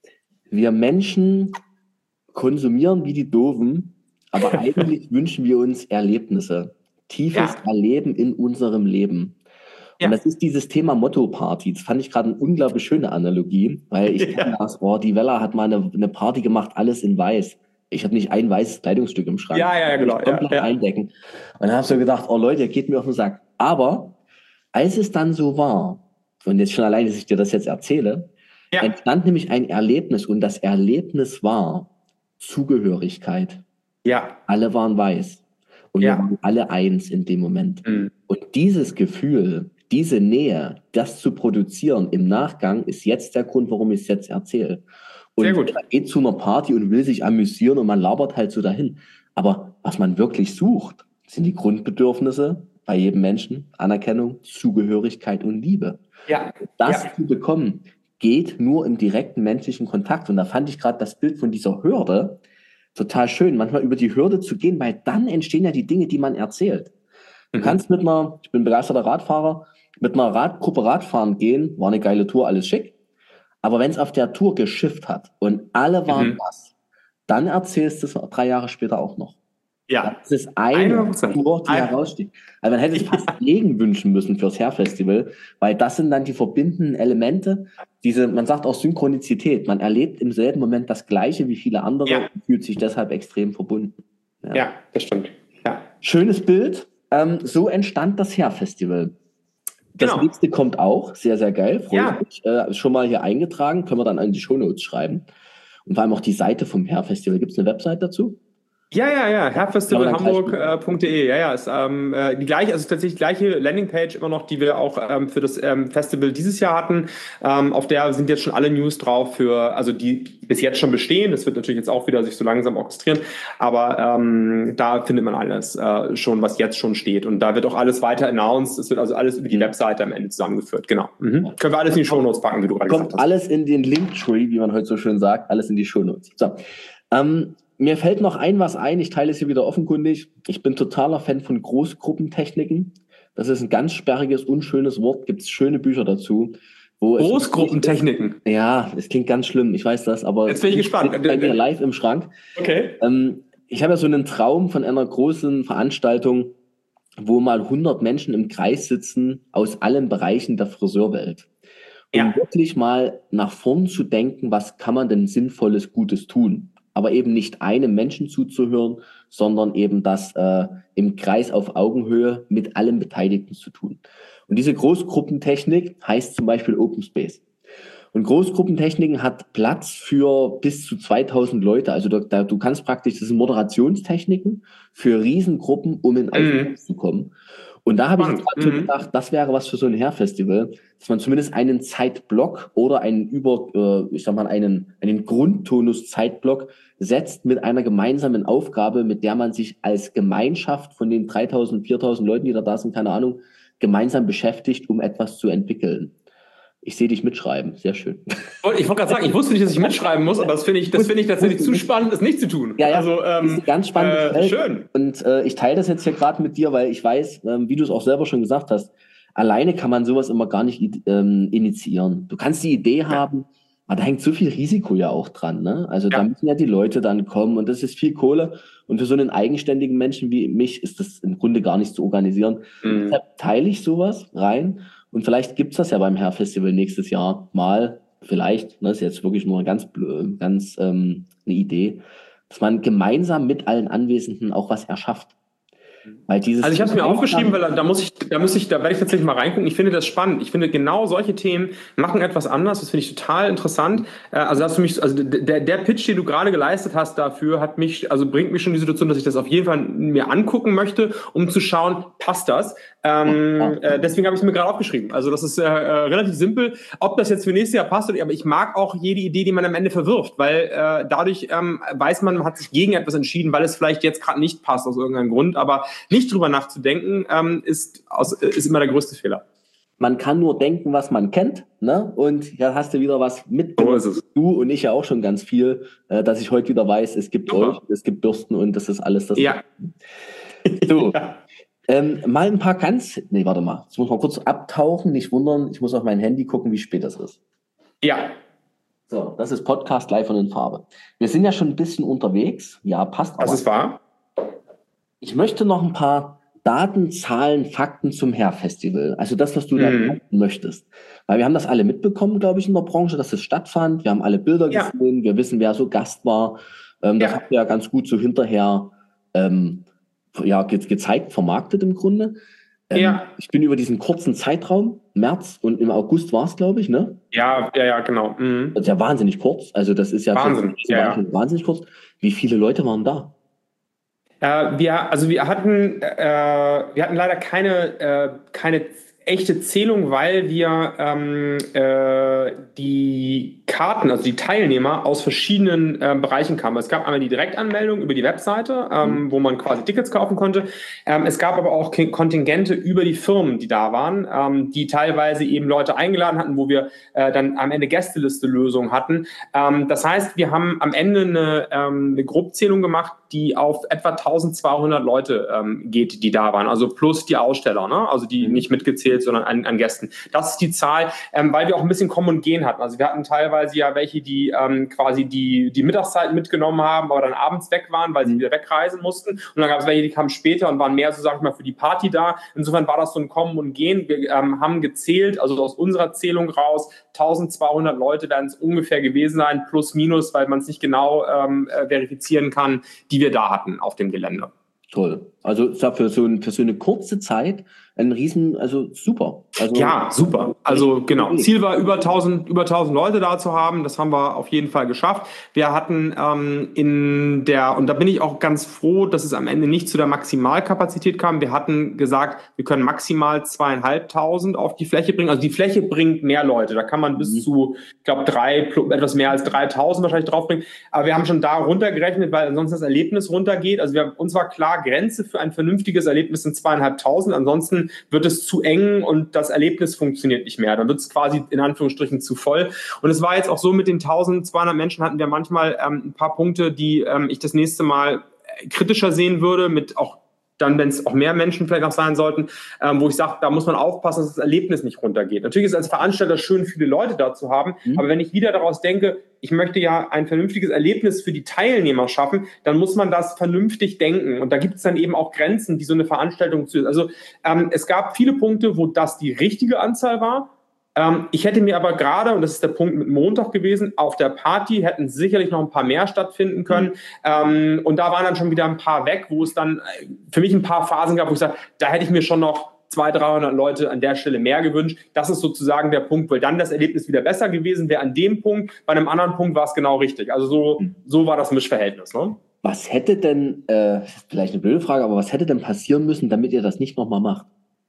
Wir Menschen konsumieren wie die Doofen, aber eigentlich wünschen wir uns Erlebnisse. Tiefes ja. Erleben in unserem Leben. Und ja. das ist dieses Thema Motto-Party. Das fand ich gerade eine unglaublich schöne Analogie, weil ich ja. kenne das, oh, die Wella hat mal eine, eine Party gemacht, alles in weiß. Ich habe nicht ein weißes Kleidungsstück im Schrank. Ja, ja, genau. Komplett ja, ja. eindecken. Und dann habe ich so gedacht, oh Leute, geht mir auf den Sack. Aber als es dann so war, und jetzt schon allein, dass ich dir das jetzt erzähle, ja. entstand nämlich ein Erlebnis. Und das Erlebnis war Zugehörigkeit. Ja. Alle waren weiß. Und ja. wir waren alle eins in dem Moment. Mhm. Und dieses Gefühl, diese Nähe, das zu produzieren im Nachgang, ist jetzt der Grund, warum ich es jetzt erzähle. Und Sehr gut. man geht zu einer Party und will sich amüsieren und man labert halt so dahin. Aber was man wirklich sucht, sind die Grundbedürfnisse bei jedem Menschen. Anerkennung, Zugehörigkeit und Liebe. Ja. Das ja. zu bekommen, geht nur im direkten menschlichen Kontakt. Und da fand ich gerade das Bild von dieser Hürde, total schön, manchmal über die Hürde zu gehen, weil dann entstehen ja die Dinge, die man erzählt. Du mhm. kannst mit einer, ich bin begeisterter Radfahrer, mit einer Radgruppe Radfahren gehen, war eine geile Tour, alles schick. Aber wenn es auf der Tour geschifft hat und alle waren mhm. nass, dann erzählst du es drei Jahre später auch noch. Ja. Das ist eine Tour, die heraussticht. Also man hätte sich fast Regen wünschen müssen fürs Hair-Festival, weil das sind dann die verbindenden Elemente. Diese, man sagt auch Synchronizität. Man erlebt im selben Moment das Gleiche wie viele andere ja. und fühlt sich deshalb extrem verbunden. Ja, ja das stimmt. Ja. Schönes Bild. Ähm, so entstand das Hair-Festival. Das genau. nächste kommt auch. Sehr, sehr geil. Freue ja. mich. Äh, schon mal hier eingetragen. Können wir dann an die Shownotes schreiben. Und vor allem auch die Seite vom Hair-Festival. Gibt es eine Website dazu? Ja, ja, ja, hairfestival hamburg punkt de, ja, ja, ist ähm, äh, die gleiche, also tatsächlich die gleiche Landingpage immer noch, die wir auch ähm, für das ähm, Festival dieses Jahr hatten. Ähm, auf der sind jetzt schon alle News drauf für, also die bis jetzt schon bestehen. Das wird natürlich jetzt auch wieder sich so langsam orchestrieren, aber ähm, da findet man alles äh, schon, was jetzt schon steht. Und da wird auch alles weiter announced. Es wird also alles über die Webseite am Ende zusammengeführt, genau. Mhm. Können wir alles in die Shownotes packen, wie du gerade gesagt hast. Kommt alles in den Linktree, wie man heute so schön sagt, alles in die Shownotes. So, ähm, mir fällt noch ein was ein, ich teile es hier wieder offenkundig. Ich bin totaler Fan von Großgruppentechniken. Das ist ein ganz sperriges, unschönes Wort. Gibt es schöne Bücher dazu. Wo Großgruppentechniken? Es, ja, es klingt ganz schlimm, ich weiß das, aber jetzt bin ich gespannt. Bei mir live im Schrank. Okay. Ähm, ich habe ja so einen Traum von einer großen Veranstaltung, wo mal hundert Menschen im Kreis sitzen aus allen Bereichen der Friseurwelt. Um ja. wirklich mal nach vorn zu denken, was kann man denn Sinnvolles, Gutes tun? Aber eben nicht einem Menschen zuzuhören, sondern eben das äh, im Kreis auf Augenhöhe mit allen Beteiligten zu tun. Und diese Großgruppentechnik heißt zum Beispiel Open Space. Und Großgruppentechniken hat Platz für bis zu zweitausend Leute. Also da, da, du kannst praktisch, das sind Moderationstechniken für Riesengruppen, um in Aufmerksamkeit mhm. zu kommen. Und da habe ich jetzt gerade so gedacht, das wäre was für so ein Hair-Festival, dass man zumindest einen Zeitblock oder einen über, äh, ich sag mal, einen, einen Grundtonus-Zeitblock setzt mit einer gemeinsamen Aufgabe, mit der man sich als Gemeinschaft von den dreitausend, viertausend Leuten, die da da sind, keine Ahnung, gemeinsam beschäftigt, um etwas zu entwickeln. Ich sehe dich mitschreiben, sehr schön. Ich wollte gerade sagen, ich wusste nicht, dass ich mitschreiben muss, aber das finde ich, das finde ich tatsächlich zu spannend, das nicht zu tun. Ja, ja, also, ähm, das ist ganz spannend. Äh, schön. Und äh, ich teile das jetzt hier gerade mit dir, weil ich weiß, ähm, wie du es auch selber schon gesagt hast, alleine kann man sowas immer gar nicht ähm, initiieren. Du kannst die Idee haben, aber da hängt so viel Risiko ja auch dran. Ne? Also ja. da müssen ja die Leute dann kommen und das ist viel Kohle. Und für so einen eigenständigen Menschen wie mich ist das im Grunde gar nicht zu organisieren. Mhm. Deshalb teile ich sowas rein. Und vielleicht gibt's das ja beim Hair-Festival nächstes Jahr mal, vielleicht, ne, ist jetzt wirklich nur eine ganz, ganz ähm, eine Idee, dass man gemeinsam mit allen Anwesenden auch was erschafft. Weil dieses also ich habe es mir aufgeschrieben, weil da, da muss ich, da muss ich, da werde ich tatsächlich mal reingucken. Ich finde das spannend. Ich finde genau solche Themen machen etwas anders. Das finde ich total interessant. Also hast du mich, also der, der Pitch, den du gerade geleistet hast dafür, hat mich, also bringt mich schon in die Situation, dass ich das auf jeden Fall mir angucken möchte, um zu schauen, passt das? Ähm, äh, deswegen habe ich es mir gerade aufgeschrieben. Also das ist äh, relativ simpel. Ob das jetzt für nächstes Jahr passt, oder, aber ich mag auch jede Idee, die man am Ende verwirft, weil äh, dadurch ähm, weiß man, man hat sich gegen etwas entschieden, weil es vielleicht jetzt gerade nicht passt aus irgendeinem Grund, aber nicht drüber nachzudenken, ähm, ist, aus, ist immer der größte Fehler. Man kann nur denken, was man kennt, ne? Und ja, hast du wieder was mitgenommen. So ist es. Du und ich ja auch schon ganz viel, äh, dass ich heute wieder weiß, es gibt Super. euch, es gibt Bürsten und das ist alles das. Ja. So. ja. Ähm, mal ein paar ganz, nee, warte mal, jetzt muss man kurz abtauchen, nicht wundern, ich muss auf mein Handy gucken, wie spät das ist. Ja. So, das ist Podcast live und in Farbe. Wir sind ja schon ein bisschen unterwegs, ja, passt aber. Das ist wahr. Ich möchte noch ein paar Daten, Zahlen, Fakten zum Hair-Festival, also das, was du mhm. da machen möchtest. Weil wir haben das alle mitbekommen, glaube ich, in der Branche, dass es stattfand, wir haben alle Bilder ja. gesehen, wir wissen, wer so Gast war, ähm, das ja. habt ihr ja ganz gut so hinterher ähm, ja, ge- gezeigt, vermarktet im Grunde. Ähm, ja. Ich bin über diesen kurzen Zeitraum, März und im August war es, glaube ich, ne? Ja, ja, ja, genau. Mhm. Das ist ja wahnsinnig kurz, also das ist ja, Wahnsinn. so, ja, ja. wahnsinnig kurz. Wie viele Leute waren da? Äh, wir, also wir hatten, äh, wir hatten leider keine, äh, keine echte Zählung, weil wir ähm, äh, die Karten, also die Teilnehmer aus verschiedenen äh, Bereichen kamen. Es gab einmal die Direktanmeldung über die Webseite, ähm, mhm. wo man quasi Tickets kaufen konnte. Ähm, es gab aber auch Kontingente über die Firmen, die da waren, ähm, die teilweise eben Leute eingeladen hatten, wo wir äh, dann am Ende Gästeliste-Lösungen hatten. Ähm, das heißt, wir haben am Ende eine, ähm, eine Grobzählung gemacht, die auf etwa eintausendzweihundert Leute ähm, geht, die da waren, also plus die Aussteller, ne? Also die mhm. nicht mitgezählt, sondern an, an Gästen. Das ist die Zahl, ähm, weil wir auch ein bisschen Kommen und Gehen hatten. Also wir hatten teilweise ja welche, die ähm, quasi die, die Mittagszeit mitgenommen haben, aber dann abends weg waren, weil sie wieder wegreisen mussten. Und dann gab es welche, die kamen später und waren mehr, so sag ich mal, für die Party da. Insofern war das so ein Kommen und Gehen. Wir ähm, haben gezählt, also aus unserer Zählung raus, eintausendzweihundert Leute werden es ungefähr gewesen sein, plus minus, weil man es nicht genau ähm, äh, verifizieren kann, die wir da hatten auf dem Gelände. Toll. Also für so, ein, für so eine kurze Zeit ein Riesen, also super. Also, ja, super. Also genau, Ziel war über tausend, über tausend Leute da zu haben. Das haben wir auf jeden Fall geschafft. Wir hatten ähm, in der, und da bin ich auch ganz froh, dass es am Ende nicht zu der Maximalkapazität kam. Wir hatten gesagt, wir können maximal zweieinhalbtausend auf die Fläche bringen. Also die Fläche bringt mehr Leute. Da kann man bis mhm. zu, ich glaube, drei, etwas mehr als dreitausend wahrscheinlich draufbringen. Aber wir haben schon da runtergerechnet, weil ansonsten das Erlebnis runtergeht. Also wir, uns war klar, Grenze für ein vernünftiges Erlebnis sind zweieinhalbtausend. Ansonsten wird es zu eng und das Erlebnis funktioniert nicht mehr. Dann wird es quasi in Anführungsstrichen zu voll. Und es war jetzt auch so, mit den eintausendzweihundert Menschen hatten wir manchmal ähm, ein paar Punkte, die ähm, ich das nächste Mal kritischer sehen würde, mit auch dann, wenn es auch mehr Menschen vielleicht auch sein sollten, ähm, wo ich sage, da muss man aufpassen, dass das Erlebnis nicht runtergeht. Natürlich ist es als Veranstalter schön, viele Leute da zu haben, mhm. aber wenn ich wieder daraus denke, ich möchte ja ein vernünftiges Erlebnis für die Teilnehmer schaffen, dann muss man das vernünftig denken. Und da gibt es dann eben auch Grenzen, die so eine Veranstaltung zu... Also ähm, es gab viele Punkte, wo das die richtige Anzahl war. Ähm, ich hätte mir aber gerade, und das ist der Punkt mit Montag gewesen, auf der Party hätten sicherlich noch ein paar mehr stattfinden können. Mhm. Ähm, und da waren dann schon wieder ein paar weg, wo es dann für mich ein paar Phasen gab, wo ich sage, da hätte ich mir schon noch zweihundert, dreihundert Leute an der Stelle mehr gewünscht. Das ist sozusagen der Punkt, weil dann das Erlebnis wieder besser gewesen wäre an dem Punkt. Bei einem anderen Punkt war es genau richtig. Also so, so war das Mischverhältnis. Ne? Was hätte denn, äh, vielleicht eine blöde Frage, aber was hätte denn passieren müssen, damit ihr das nicht nochmal macht?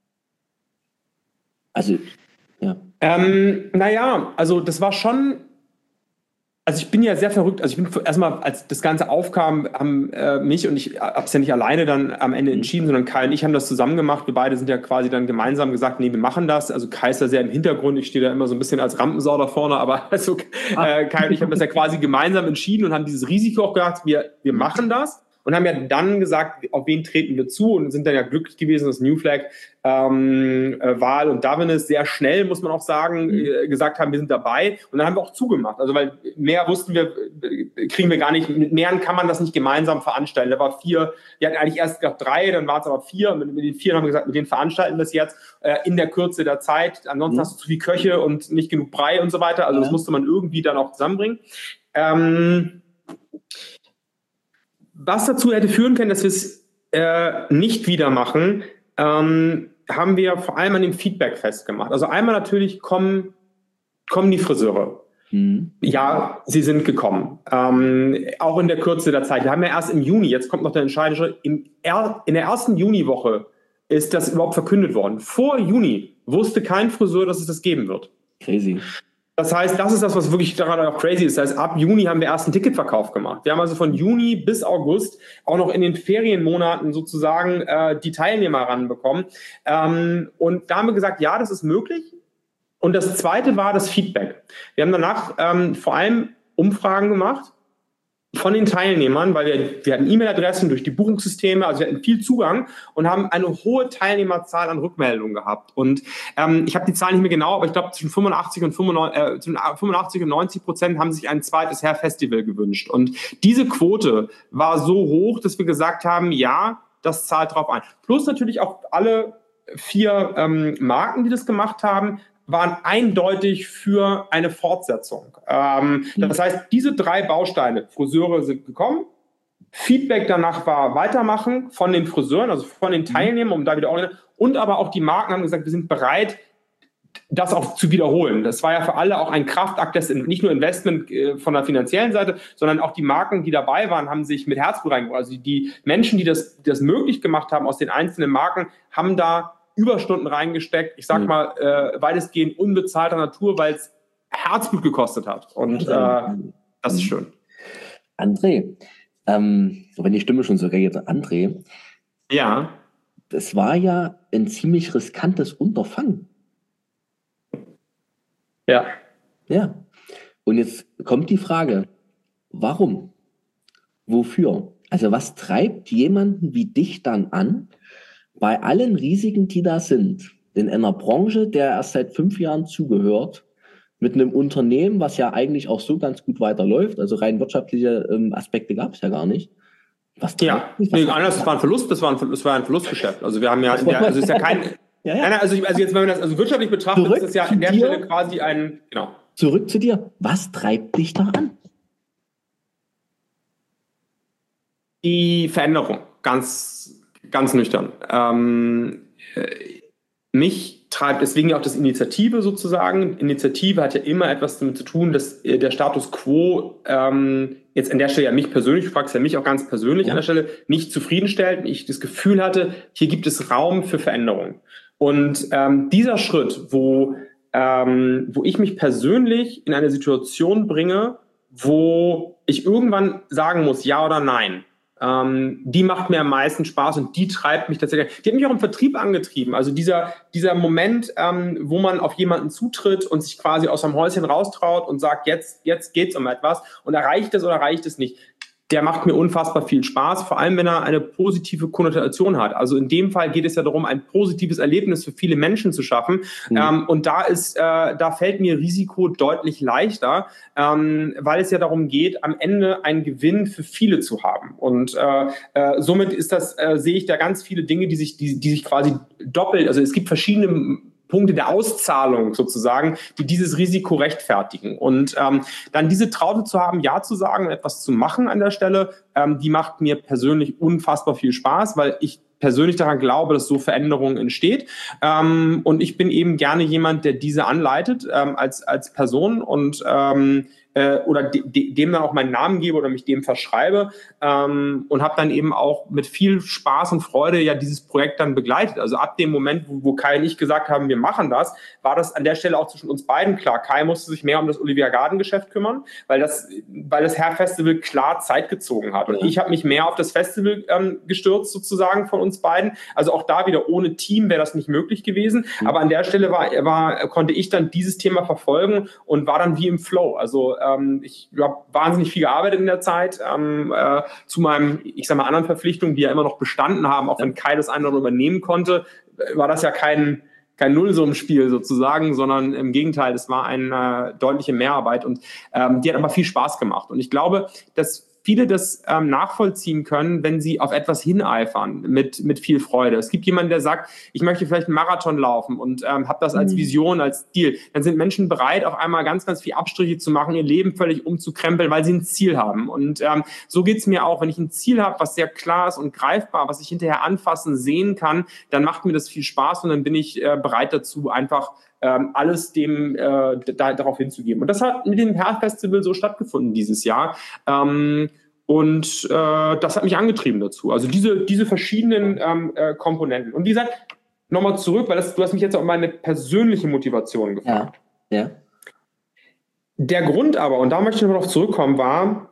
Also, ja. Ähm, naja, also das war schon... Also ich bin ja sehr verrückt. Also ich bin erstmal, als das Ganze aufkam, haben äh, mich und ich habe es ja nicht alleine dann am Ende entschieden, sondern Kai und ich haben das zusammen gemacht. Wir beide sind ja quasi dann gemeinsam gesagt, nee, wir machen das. Also Kai ist da sehr im Hintergrund. Ich stehe da immer so ein bisschen als Rampensau da vorne, aber also, äh, Kai und ich haben das ja quasi gemeinsam entschieden und haben dieses Risiko auch gesagt, wir, wir machen das. Und haben ja dann gesagt, auf wen treten wir zu und sind dann ja glücklich gewesen, dass New Flag, ähm, äh, Wahl und Davines sehr schnell, muss man auch sagen, äh, gesagt haben, wir sind dabei. Und dann haben wir auch zugemacht. Also weil mehr wussten wir, äh, kriegen wir gar nicht. Mit mehreren kann man das nicht gemeinsam veranstalten. Da war vier, wir hatten eigentlich erst gesagt drei, dann waren es aber vier. Und mit, mit den vier haben wir gesagt, mit denen veranstalten wir das jetzt äh, in der Kürze der Zeit. Ansonsten mhm. hast du zu viel Köche und nicht genug Brei und so weiter. Also ja. Das musste man irgendwie dann auch zusammenbringen. Ähm, Was dazu hätte führen können, dass wir es äh, nicht wieder machen, ähm, haben wir vor allem an dem Feedback festgemacht. Also einmal natürlich kommen, kommen die Friseure. Mhm. Ja, sie sind gekommen. Ähm, auch in der Kürze der Zeit. Wir haben ja erst im Juni, jetzt kommt noch der entscheidende Schritt, im er, in der ersten Juniwoche ist das überhaupt verkündet worden. Vor Juni wusste kein Friseur, dass es das geben wird. Crazy. Das heißt, das ist das, was wirklich daran auch crazy ist. Das heißt, ab Juni haben wir erst einen Ticketverkauf gemacht. Wir haben also von Juni bis August auch noch in den Ferienmonaten sozusagen äh, die Teilnehmer ranbekommen. Ähm, und da haben wir gesagt, ja, das ist möglich. Und das Zweite war das Feedback. Wir haben danach ähm, vor allem Umfragen gemacht von den Teilnehmern, weil wir, wir hatten E-Mail-Adressen durch die Buchungssysteme, also wir hatten viel Zugang und haben eine hohe Teilnehmerzahl an Rückmeldungen gehabt. Und ähm, ich habe die Zahl nicht mehr genau, aber ich glaube zwischen fünfundachtzig und neunzig Prozent haben sich ein zweites Hair-Festival gewünscht. Und diese Quote war so hoch, dass wir gesagt haben, ja, das zahlt drauf ein. Plus natürlich auch alle vier ähm, Marken, die das gemacht haben, waren eindeutig für eine Fortsetzung. Ähm, mhm. Das heißt, diese drei Bausteine, Friseure sind gekommen, Feedback danach war weitermachen von den Friseuren, also von den Teilnehmern, um da wieder auch, und aber auch die Marken haben gesagt, wir sind bereit, das auch zu wiederholen. Das war ja für alle auch ein Kraftakt, das nicht nur Investment äh, von der finanziellen Seite, sondern auch die Marken, die dabei waren, haben sich mit Herzblut reingebracht. Also die Menschen, die das, die das möglich gemacht haben aus den einzelnen Marken, haben da Überstunden reingesteckt, ich sag mal, äh, weitestgehend unbezahlter Natur, weil es Herzblut gekostet hat. Und äh, das ist schön. André, ähm, wenn die Stimme schon so reagiert, André. Ja. Das war ja ein ziemlich riskantes Unterfangen. Ja. Ja. Und jetzt kommt die Frage, warum? Wofür? Also was treibt jemanden wie dich dann an, bei allen Risiken, die da sind, in einer Branche, der erst seit fünf Jahren zugehört, mit einem Unternehmen, was ja eigentlich auch so ganz gut weiterläuft, also rein wirtschaftliche ähm, Aspekte gab es ja gar nicht. Was ja, nee, anders, das war ein Verlust, das war ein, das war ein Verlustgeschäft. Also wir haben ja, der, also ist ja kein, ja, ja. Nein, also, also jetzt, wenn man das also wirtschaftlich betrachtet, Zurück ist das ja an der dir, Stelle quasi ein, genau. Zurück zu dir. Was treibt dich da an? Die Veränderung, ganz, ganz nüchtern. Ähm, mich treibt, deswegen ja auch das Initiative sozusagen. Initiative hat ja immer etwas damit zu tun, dass der Status quo ähm, jetzt an der Stelle ja mich persönlich, du fragst ja mich auch ganz persönlich ja. an der Stelle, nicht zufriedenstellt und ich das Gefühl hatte, hier gibt es Raum für Veränderung. Und ähm, dieser Schritt, wo, ähm, wo ich mich persönlich in eine Situation bringe, wo ich irgendwann sagen muss, ja oder nein, Ähm, die macht mir am meisten Spaß und die treibt mich tatsächlich. Die hat mich auch im Vertrieb angetrieben. Also dieser dieser Moment, ähm, wo man auf jemanden zutritt und sich quasi aus seinem Häuschen raustraut und sagt, jetzt jetzt geht's um etwas und erreicht es oder erreicht es nicht. Der macht mir unfassbar viel Spaß, vor allem wenn er eine positive Konnotation hat. Also in dem Fall geht es ja darum, ein positives Erlebnis für viele Menschen zu schaffen. Mhm. Ähm, und da ist, äh, da fällt mir Risiko deutlich leichter, ähm, weil es ja darum geht, am Ende einen Gewinn für viele zu haben. Und äh, äh, somit ist das, äh, sehe ich da ganz viele Dinge, die sich, die, die sich quasi doppelt. Also es gibt verschiedene Punkte der Auszahlung sozusagen, die dieses Risiko rechtfertigen. Und ähm, dann diese Traute zu haben, Ja zu sagen, etwas zu machen an der Stelle, ähm, die macht mir persönlich unfassbar viel Spaß, weil ich persönlich daran glaube, dass so Veränderung entsteht. Ähm, und ich bin eben gerne jemand, der diese anleitet ähm, als als Person und ähm, äh, oder de, de, dem dann auch meinen Namen gebe oder mich dem verschreibe ähm, und habe dann eben auch mit viel Spaß und Freude ja dieses Projekt dann begleitet. Also ab dem Moment, wo, wo Kai und ich gesagt haben, wir machen das, war das an der Stelle auch zwischen uns beiden klar. Kai musste sich mehr um das Olivia Garden Geschäft kümmern, weil das weil das Hair Festival klar Zeit gezogen hat. Und ja. ich habe mich mehr auf das Festival ähm, gestürzt sozusagen von uns beiden. Also auch da wieder ohne Team wäre das nicht möglich gewesen. Mhm. Aber an der Stelle war, war konnte ich dann dieses Thema verfolgen und war dann wie im Flow. Also ähm, ich habe wahnsinnig viel gearbeitet in der Zeit ähm, äh, zu meinem, ich sag mal, anderen Verpflichtungen, die ja immer noch bestanden haben, auch wenn Kai das eine oder andere übernehmen konnte, war das ja kein kein Nullsummenspiel sozusagen, sondern im Gegenteil, es war eine deutliche Mehrarbeit und ähm, die hat aber viel Spaß gemacht. Und ich glaube, dass viele das ähm, nachvollziehen können, wenn sie auf etwas hineifern mit mit viel Freude. Es gibt jemanden, der sagt, ich möchte vielleicht einen Marathon laufen und ähm, habe das als Vision, als Ziel. Dann sind Menschen bereit, auf einmal ganz, ganz viel Abstriche zu machen, ihr Leben völlig umzukrempeln, weil sie ein Ziel haben. Und ähm, so geht's mir auch. Wenn ich ein Ziel habe, was sehr klar ist und greifbar, was ich hinterher anfassen, sehen kann, dann macht mir das viel Spaß und dann bin ich äh, bereit dazu, einfach Ähm, alles dem äh, da, darauf hinzugeben. Und das hat mit dem Hair Festival so stattgefunden dieses Jahr. Ähm, und äh, das hat mich angetrieben dazu. Also diese, diese verschiedenen ähm, äh, Komponenten. Und wie gesagt, nochmal zurück, weil das, du hast mich jetzt auch um meine persönliche Motivation gefragt. Ja. Ja. Der Grund aber, und da möchte ich noch darauf zurückkommen, war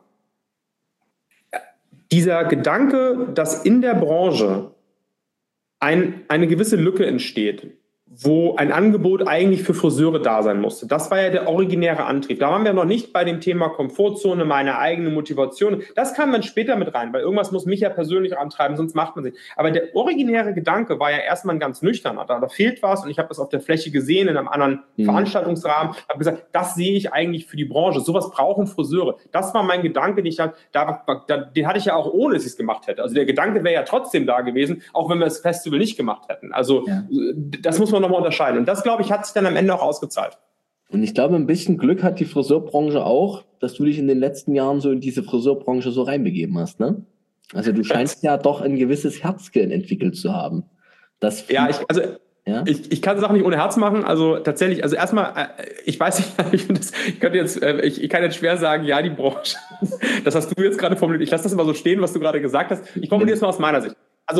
dieser Gedanke, dass in der Branche ein, eine gewisse Lücke entsteht, wo ein Angebot eigentlich für Friseure da sein musste. Das war ja der originäre Antrieb. Da waren wir noch nicht bei dem Thema Komfortzone, meine eigene Motivation. Das kam dann später mit rein, weil irgendwas muss mich ja persönlich antreiben, sonst macht man sich. Aber der originäre Gedanke war ja erstmal ein ganz nüchterner. Da, da fehlt was und ich habe das auf der Fläche gesehen, in einem anderen mhm. Veranstaltungsrahmen. Habe gesagt, das sehe ich eigentlich für die Branche. Sowas brauchen Friseure. Das war mein Gedanke, den ich halt, da, da, den hatte ich ja auch ohne, dass ich es gemacht hätte. Also der Gedanke wäre ja trotzdem da gewesen, auch wenn wir das Festival nicht gemacht hätten. Also ja. das muss man nochmal unterscheiden. Und das, glaube ich, hat sich dann am Ende auch ausgezahlt. Und ich glaube, ein bisschen Glück hat die Friseurbranche auch, dass du dich in den letzten Jahren so in diese Friseurbranche so reinbegeben hast, ne? Also du scheinst ja doch ein gewisses Herzchen entwickelt zu haben. Das ja, ich, also ja? ich, ich kann Sachen nicht ohne Herz machen. Also tatsächlich, also erstmal, ich weiß nicht, ich, das, ich könnte jetzt, ich, ich kann jetzt schwer sagen, ja, die Branche, das hast du jetzt gerade formuliert. Ich lasse das immer so stehen, was du gerade gesagt hast. Ich formuliere es mal aus meiner Sicht. Also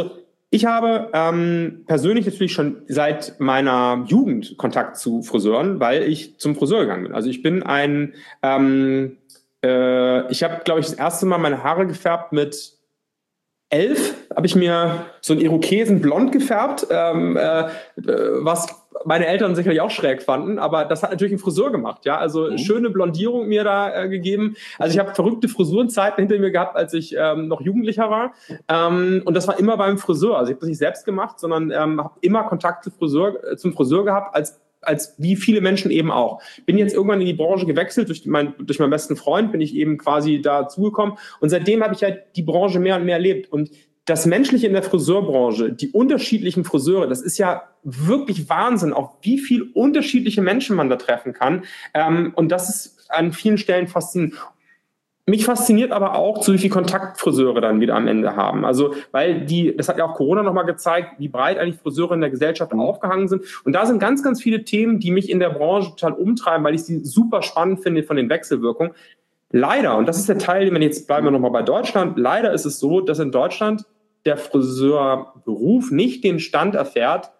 Ich habe ähm, persönlich natürlich schon seit meiner Jugend Kontakt zu Friseuren, weil ich zum Friseur gegangen bin. Also ich bin ein, ähm, äh, ich habe, glaube ich, das erste Mal meine Haare gefärbt mit elf, habe ich mir so einen Irokesen blond gefärbt, ähm, äh, was meine Eltern sicherlich auch schräg fanden, aber das hat natürlich ein Friseur gemacht, ja, also mhm. schöne Blondierung mir da äh, gegeben. Also ich habe verrückte Frisurenzeiten hinter mir gehabt, als ich ähm, noch Jugendlicher war, ähm, und das war immer beim Friseur. Also ich habe das nicht selbst gemacht, sondern ähm, habe immer Kontakt zum Friseur, äh, zum Friseur gehabt, als als wie viele Menschen eben auch. Bin jetzt irgendwann in die Branche gewechselt, durch, mein, durch meinen besten Freund bin ich eben quasi dazugekommen und seitdem habe ich halt die Branche mehr und mehr erlebt und das Menschliche in der Friseurbranche, die unterschiedlichen Friseure, das ist ja wirklich Wahnsinn, auch wie viel unterschiedliche Menschen man da treffen kann, ähm, und das ist an vielen Stellen faszinierend. Mich fasziniert aber auch, so wie viele Kontaktfriseure dann wieder am Ende haben. Also, weil die, das hat ja auch Corona nochmal gezeigt, wie breit eigentlich Friseure in der Gesellschaft mhm. aufgehangen sind. Und da sind ganz, ganz viele Themen, die mich in der Branche total umtreiben, weil ich sie super spannend finde von den Wechselwirkungen. Leider, und das ist der Teil, den wir jetzt bleiben wir nochmal bei Deutschland, leider ist es so, dass in Deutschland der Friseurberuf nicht den Stand erfährt,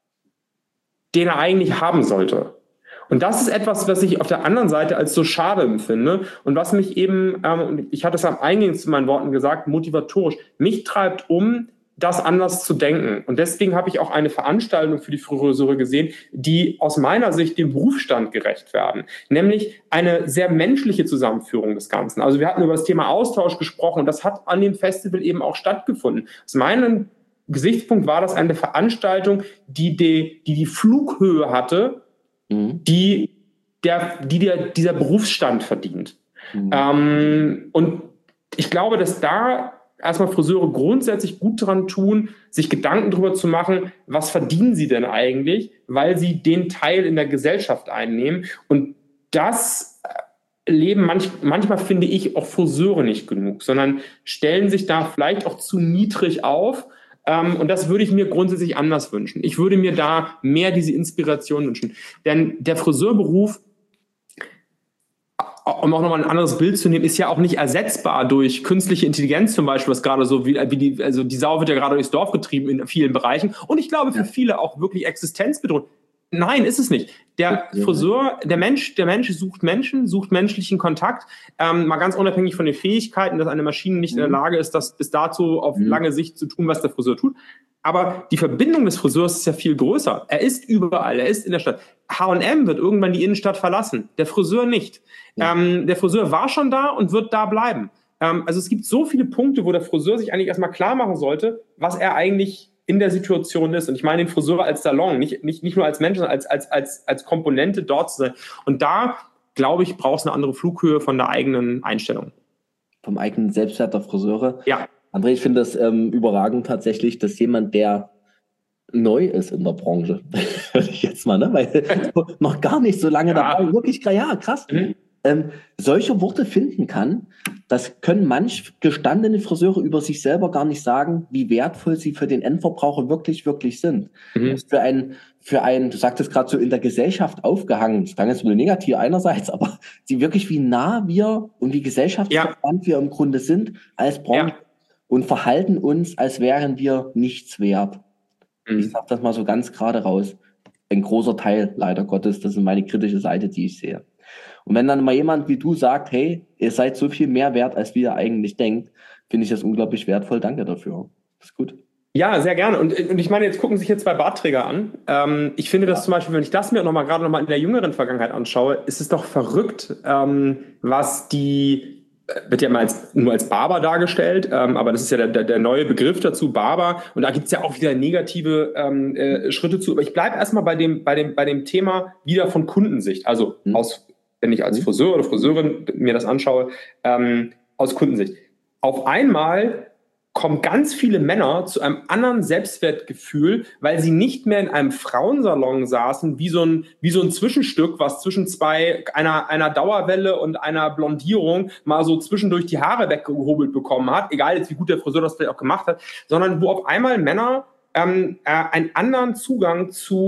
den er eigentlich haben sollte. Und das ist etwas, was ich auf der anderen Seite als so schade empfinde und was mich eben, ähm, ich hatte es am Eingang zu meinen Worten gesagt, motivatorisch, mich treibt um, das anders zu denken. Und deswegen habe ich auch eine Veranstaltung für die Friseure gesehen, die aus meiner Sicht dem Berufsstand gerecht werden. Nämlich eine sehr menschliche Zusammenführung des Ganzen. Also wir hatten über das Thema Austausch gesprochen und das hat an dem Festival eben auch stattgefunden. Aus meinem Gesichtspunkt war das eine Veranstaltung, die die, die, die Flughöhe hatte, mhm. die, der, die der, dieser Berufsstand verdient. Mhm. Ähm, und ich glaube, dass da erstmal Friseure grundsätzlich gut daran tun, sich Gedanken darüber zu machen, was verdienen sie denn eigentlich, weil sie den Teil in der Gesellschaft einnehmen. Und das leben manch, manchmal, finde ich, auch Friseure nicht genug, sondern stellen sich da vielleicht auch zu niedrig auf. Ähm, und das würde ich mir grundsätzlich anders wünschen. Ich würde mir da mehr diese Inspiration wünschen. Denn der Friseurberuf, um auch nochmal ein anderes Bild zu nehmen, ist ja auch nicht ersetzbar durch künstliche Intelligenz zum Beispiel, was gerade so wie, wie die, also die Sau wird ja gerade durchs Dorf getrieben in vielen Bereichen und ich glaube für viele auch wirklich existenzbedrohend. Nein, ist es nicht. Der Friseur, der Mensch, der Mensch sucht Menschen, sucht menschlichen Kontakt, ähm, mal ganz unabhängig von den Fähigkeiten, dass eine Maschine nicht in der Lage ist, das bis dato auf lange Sicht zu tun, was der Friseur tut. Aber die Verbindung des Friseurs ist ja viel größer. Er ist überall, er ist in der Stadt. H und M wird irgendwann die Innenstadt verlassen, der Friseur nicht. Ja. Ähm, der Friseur war schon da und wird da bleiben. Ähm, also es gibt so viele Punkte, wo der Friseur sich eigentlich erstmal klar machen sollte, was er eigentlich in der Situation ist. Und ich meine den Friseur als Salon, nicht, nicht, nicht nur als Mensch, sondern als, als, als, als Komponente dort zu sein. Und da, glaube ich, braucht es eine andere Flughöhe von der eigenen Einstellung. Vom eigenen Selbstwert der Friseure? Ja. André, ich finde das ähm, überragend tatsächlich, dass jemand, der neu ist in der Branche, würde ich jetzt mal, ne, weil noch gar nicht so lange ja. dabei, wirklich, ja, krass, mhm. ähm, solche Worte finden kann, das können manch gestandene Friseure über sich selber gar nicht sagen, wie wertvoll sie für den Endverbraucher wirklich, wirklich sind. Mhm. Für ein, für ein, du sagtest gerade so in der Gesellschaft aufgehangen, das klang jetzt nur negativ einerseits, aber sie wirklich, wie nah wir und wie gesellschaftsverwandt ja. wir im Grunde sind als Branche. Ja. Und verhalten uns, als wären wir nichts wert. Mhm. Ich sage das mal so ganz gerade raus. Ein großer Teil, leider Gottes, das ist meine kritische Seite, die ich sehe. Und wenn dann mal jemand wie du sagt, hey, ihr seid so viel mehr wert, als wie ihr eigentlich denkt, finde ich das unglaublich wertvoll. Danke dafür. Das ist gut. Ja, sehr gerne. Und, und ich meine, jetzt gucken sich hier zwei Bartträger an. Ähm, ich finde das ja. zum Beispiel, wenn ich das mir noch mal gerade noch mal in der jüngeren Vergangenheit anschaue, ist es doch verrückt, ähm, was die wird ja mal als, nur als Barber dargestellt, ähm, aber das ist ja der, der, der neue Begriff dazu, Barber. Und da gibt es ja auch wieder negative ähm, äh, Schritte zu. Aber ich bleibe erstmal bei dem, bei, dem, bei dem Thema wieder von Kundensicht. Also mhm. aus, wenn ich als Friseur oder Friseurin mir das anschaue, ähm, aus Kundensicht. Auf einmal kommen ganz viele Männer zu einem anderen Selbstwertgefühl, weil sie nicht mehr in einem Frauensalon saßen, wie so ein, wie so ein Zwischenstück, was zwischen zwei, einer, einer Dauerwelle und einer Blondierung mal so zwischendurch die Haare weggehobelt bekommen hat, egal jetzt wie gut der Friseur das vielleicht auch gemacht hat, sondern wo auf einmal Männer ähm, äh, einen anderen Zugang zu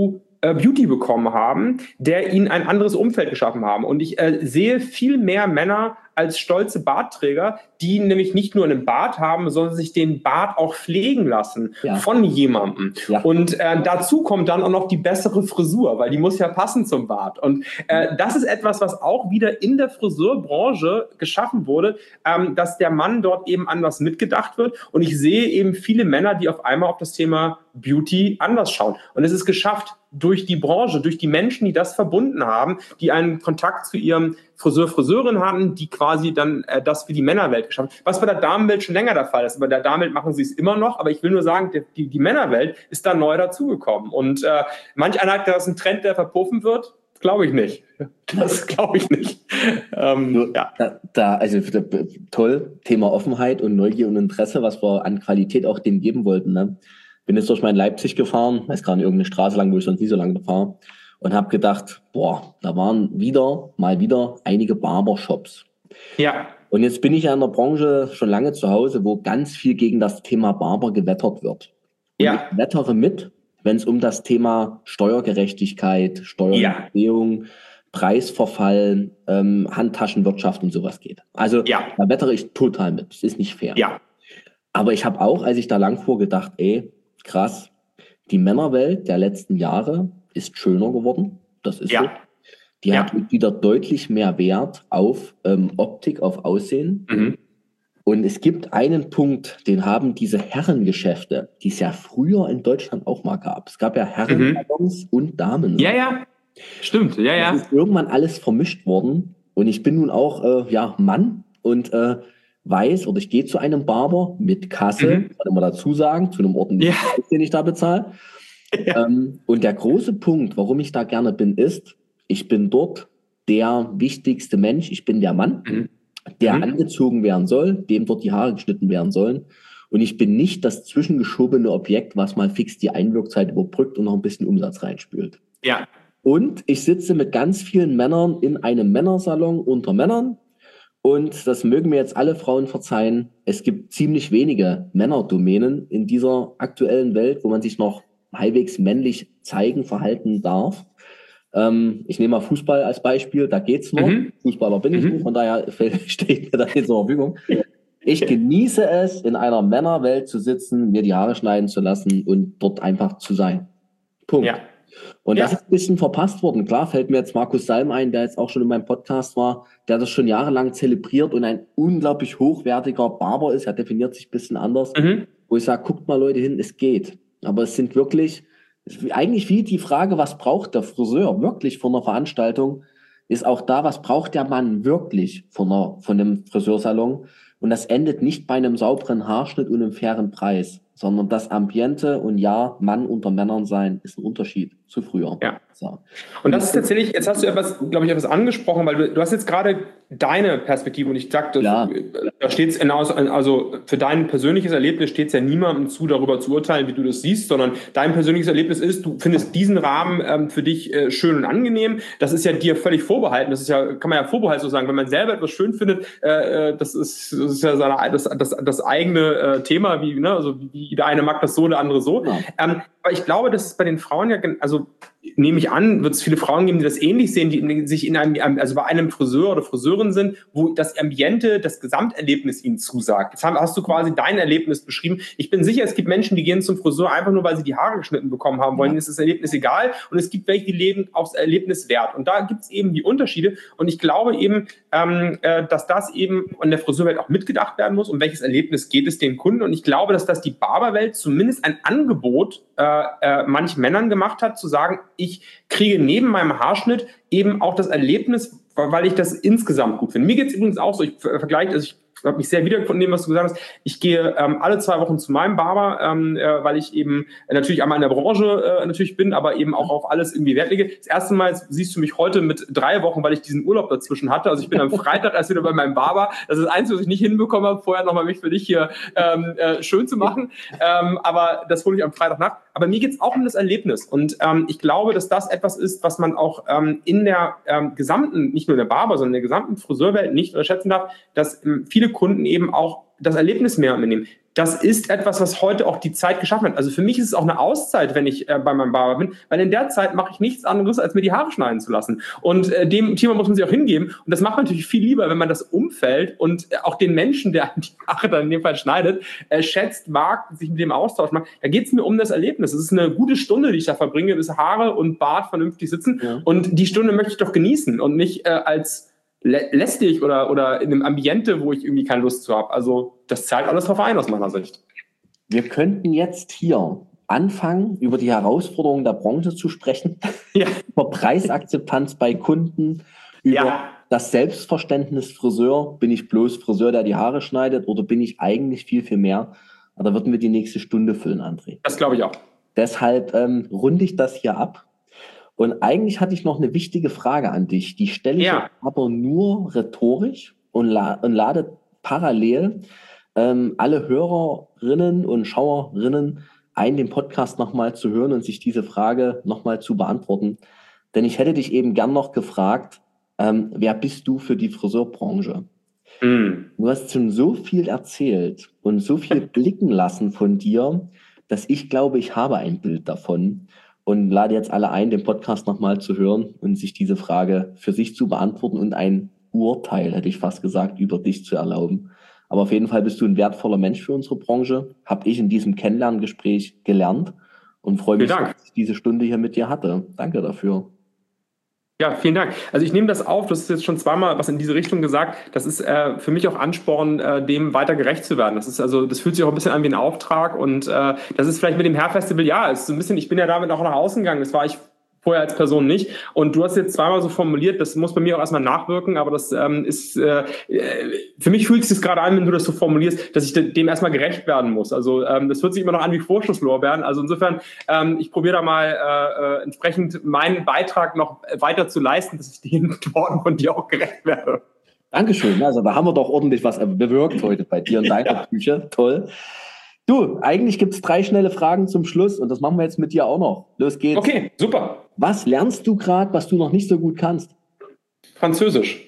äh, Beauty bekommen haben, der ihnen ein anderes Umfeld geschaffen haben. Und ich äh, sehe viel mehr Männer als stolze Bartträger, die nämlich nicht nur einen Bart haben, sondern sich den Bart auch pflegen lassen ja. von jemandem. Ja. Und äh, dazu kommt dann auch noch die bessere Frisur, weil die muss ja passen zum Bart. Und äh, das ist etwas, was auch wieder in der Friseurbranche geschaffen wurde, ähm, dass der Mann dort eben anders mitgedacht wird. Und ich sehe eben viele Männer, die auf einmal auf das Thema Beauty anders schauen. Und es ist geschafft durch die Branche, durch die Menschen, die das verbunden haben, die einen Kontakt zu ihrem Friseur, Friseurin hatten, die quasi dann äh, das für die Männerwelt geschaffen haben. Was bei der Damenwelt schon länger der Fall ist. Bei der Damenwelt machen sie es immer noch, aber ich will nur sagen, die, die Männerwelt ist da neu dazugekommen. Und äh, manch einer hat, das ein Trend, der verpuffen wird, glaube ich nicht. Das glaube ich nicht. Ähm, ja. da, da, also toll, Thema Offenheit und Neugier und Interesse, was wir an Qualität auch dem geben wollten, ne? Bin jetzt durch mein Leipzig gefahren, weiß gar nicht, irgendeine Straße lang, wo ich sonst nie so lange fahre, und habe gedacht, boah, da waren wieder, mal wieder einige Barbershops. Ja. Und jetzt bin ich ja in der Branche schon lange zu Hause, wo ganz viel gegen das Thema Barber gewettert wird. Und ja. ich wettere mit, wenn es um das Thema Steuergerechtigkeit, Steuererhöhung, ja. Preisverfall, ähm, Handtaschenwirtschaft und sowas geht. Also ja. da wettere ich total mit. Das ist nicht fair. Ja. Aber ich habe auch, als ich da lang fuhr, gedacht, ey, krass, die Männerwelt der letzten Jahre ist schöner geworden. Das ist ja. so. Die ja. hat wieder deutlich mehr Wert auf ähm, Optik, auf Aussehen. Mhm. Und es gibt einen Punkt, den haben diese Herrengeschäfte, die es ja früher in Deutschland auch mal gab. Es gab ja Herrensalons mhm. und Damen. Ja, ja, stimmt. Ja, ja. Das ist irgendwann alles vermischt worden. Und ich bin nun auch äh, ja, Mann und äh, weiß, oder ich gehe zu einem Barber mit Kasse, mhm. kann man dazu sagen, zu einem ordentlichen ja. Preis, den ich da bezahle. Ja. Ähm, und der große Punkt, warum ich da gerne bin, ist, ich bin dort der wichtigste Mensch, ich bin der Mann, mhm. der mhm. angezogen werden soll, dem dort die Haare geschnitten werden sollen. Und ich bin nicht das zwischengeschobene Objekt, was mal fix die Einwirkzeit überbrückt und noch ein bisschen Umsatz reinspült. Ja. Und ich sitze mit ganz vielen Männern in einem Männersalon unter Männern. Und das mögen mir jetzt alle Frauen verzeihen. Es gibt ziemlich wenige Männerdomänen in dieser aktuellen Welt, wo man sich noch halbwegs männlich zeigen, verhalten darf. Ähm, ich nehme mal Fußball als Beispiel, da geht's noch. Mhm. Fußballer bin ich mhm. nicht, von daher steht mir das jetzt zur Verfügung. Ich genieße es, in einer Männerwelt zu sitzen, mir die Haare schneiden zu lassen und dort einfach zu sein. Punkt. Ja. Und ja. das ist ein bisschen verpasst worden. Klar fällt mir jetzt Markus Salm ein, der jetzt auch schon in meinem Podcast war, der das schon jahrelang zelebriert und ein unglaublich hochwertiger Barber ist. Er definiert sich ein bisschen anders. Mhm. Wo ich sage, guckt mal Leute hin, es geht. Aber es sind wirklich, eigentlich wie die Frage, was braucht der Friseur wirklich von einer Veranstaltung, ist auch da, was braucht der Mann wirklich von, einer, von einem Friseursalon? Und das endet nicht bei einem sauberen Haarschnitt und einem fairen Preis, sondern das Ambiente und ja, Mann unter Männern sein, ist ein Unterschied zu früher. Ja. So. Und das ist tatsächlich, jetzt hast du etwas, glaube ich, etwas angesprochen, weil du, du hast jetzt gerade deine Perspektive und ich sagte, da steht es hinaus, also für dein persönliches Erlebnis steht es ja niemandem zu, darüber zu urteilen, wie du das siehst, sondern dein persönliches Erlebnis ist, du findest diesen Rahmen ähm, für dich äh, schön und angenehm. Das ist ja dir völlig vorbehalten. Das ist ja, kann man ja vorbehaltlich so sagen, wenn man selber etwas schön findet, äh, das ist, das ist ja seine, das, das, das eigene äh, Thema, wie, ne, also wie der eine mag das so, der andere so. Ja. Ähm, aber ich glaube, dass es bei den Frauen ja, also nehme ich an, wird es viele Frauen geben, die das ähnlich sehen, die in, sich in einem, also bei einem Friseur oder Friseurin sind, wo das Ambiente, das Gesamterlebnis ihnen zusagt. Jetzt hast du quasi dein Erlebnis beschrieben. Ich bin sicher, es gibt Menschen, die gehen zum Friseur einfach nur, weil sie die Haare geschnitten bekommen haben wollen. Ihnen ist das Erlebnis egal. Und es gibt welche, die leben aufs Erlebnis Wert. Und da gibt es eben die Unterschiede. Und ich glaube eben, ähm, äh, dass das eben in der Friseurwelt auch mitgedacht werden muss. Um welches Erlebnis geht es den Kunden? Und ich glaube, dass das die Barberwelt zumindest ein Angebot äh, äh, manchen Männern gemacht hat, zu sagen, ich kriege neben meinem Haarschnitt eben auch das Erlebnis, weil ich das insgesamt gut finde. Mir geht es übrigens auch so, ich vergleiche, also ich habe mich sehr wiedergefunden in dem, was du gesagt hast. Ich gehe ähm, alle zwei Wochen zu meinem Barber, ähm, äh, weil ich eben äh, natürlich einmal in der Branche äh, natürlich bin, aber eben auch auf alles irgendwie Wert lege. Das erste Mal siehst du mich heute mit drei Wochen, weil ich diesen Urlaub dazwischen hatte. Also ich bin am Freitag erst wieder bei meinem Barber. Das ist das Einzige, was ich nicht hinbekommen habe, vorher nochmal mich für dich hier ähm, äh, schön zu machen. Ähm, aber das hole ich am Freitag nach. Aber mir geht es auch um das Erlebnis. Und ähm, ich glaube, dass das etwas ist, was man auch ähm, in der ähm, gesamten, nicht nur in der Barber, sondern in der gesamten Friseurwelt nicht unterschätzen darf, dass ähm, viele viele Kunden eben auch das Erlebnis mehr mitnehmen. Das ist etwas, was heute auch die Zeit geschaffen hat. Also für mich ist es auch eine Auszeit, wenn ich äh, bei meinem Barber bin, weil in der Zeit mache ich nichts anderes, als mir die Haare schneiden zu lassen. Und äh, dem Thema muss man sich auch hingeben. Und das macht man natürlich viel lieber, wenn man das Umfeld und äh, auch den Menschen, der die Haare dann in dem Fall schneidet, äh, schätzt, mag, sich mit dem Austausch macht. Da geht es mir um das Erlebnis. Es ist eine gute Stunde, die ich da verbringe, bis Haare und Bart vernünftig sitzen. Ja. Und die Stunde möchte ich doch genießen und nicht äh, als lästig oder, oder in einem Ambiente, wo ich irgendwie keine Lust zu habe. Also das zahlt alles drauf ein aus meiner Sicht. Wir könnten jetzt hier anfangen, über die Herausforderungen der Branche zu sprechen, ja. über Preisakzeptanz bei Kunden, über ja. das Selbstverständnis Friseur. Bin ich bloß Friseur, der die Haare schneidet, oder bin ich eigentlich viel, viel mehr? Da würden wir die nächste Stunde füllen, André. Das glaube ich auch. Deshalb ähm, runde ich das hier ab. Und eigentlich hatte ich noch eine wichtige Frage an dich. Die stelle ich ja. aber nur rhetorisch und, la- und lade parallel ähm, alle Hörerinnen und Schauerinnen ein, den Podcast nochmal zu hören und sich diese Frage nochmal zu beantworten. Denn ich hätte dich eben gern noch gefragt, ähm, wer bist du für die Friseurbranche? Mhm. Du hast schon so viel erzählt und so viel blicken lassen von dir, dass ich glaube, ich habe ein Bild davon. Und lade jetzt alle ein, den Podcast nochmal zu hören und sich diese Frage für sich zu beantworten und ein Urteil, hätte ich fast gesagt, über dich zu erlauben. Aber auf jeden Fall bist du ein wertvoller Mensch für unsere Branche. Habe ich in diesem Kennenlerngespräch gelernt und freue mich, dass ich diese Stunde hier mit dir hatte. Danke dafür. Ja, vielen Dank. Also ich nehme das auf, du hast jetzt schon zweimal was in diese Richtung gesagt. Das ist äh, für mich auch Ansporn, äh, dem weiter gerecht zu werden. Das ist also, das fühlt sich auch ein bisschen an wie ein Auftrag und äh, das ist vielleicht mit dem Hair Festival, ja, ist so ein bisschen, ich bin ja damit auch nach außen gegangen. Das war ich vorher als Person nicht. Und du hast jetzt zweimal so formuliert, das muss bei mir auch erstmal nachwirken, aber das ähm, ist, äh, für mich fühlt sich das gerade an, wenn du das so formulierst, dass ich dem erstmal gerecht werden muss. Also ähm, das hört sich immer noch an wie Vorschusslorbeeren. Also insofern, ähm, ich probiere da mal äh, entsprechend meinen Beitrag noch weiter zu leisten, dass ich den Worten von dir auch gerecht werde. Dankeschön. Also da haben wir doch ordentlich was bewirkt heute bei dir in deiner ja. Küche. Toll. Du, eigentlich gibt es drei schnelle Fragen zum Schluss und das machen wir jetzt mit dir auch noch. Los geht's. Okay, super. Was lernst du gerade, was du noch nicht so gut kannst? Französisch.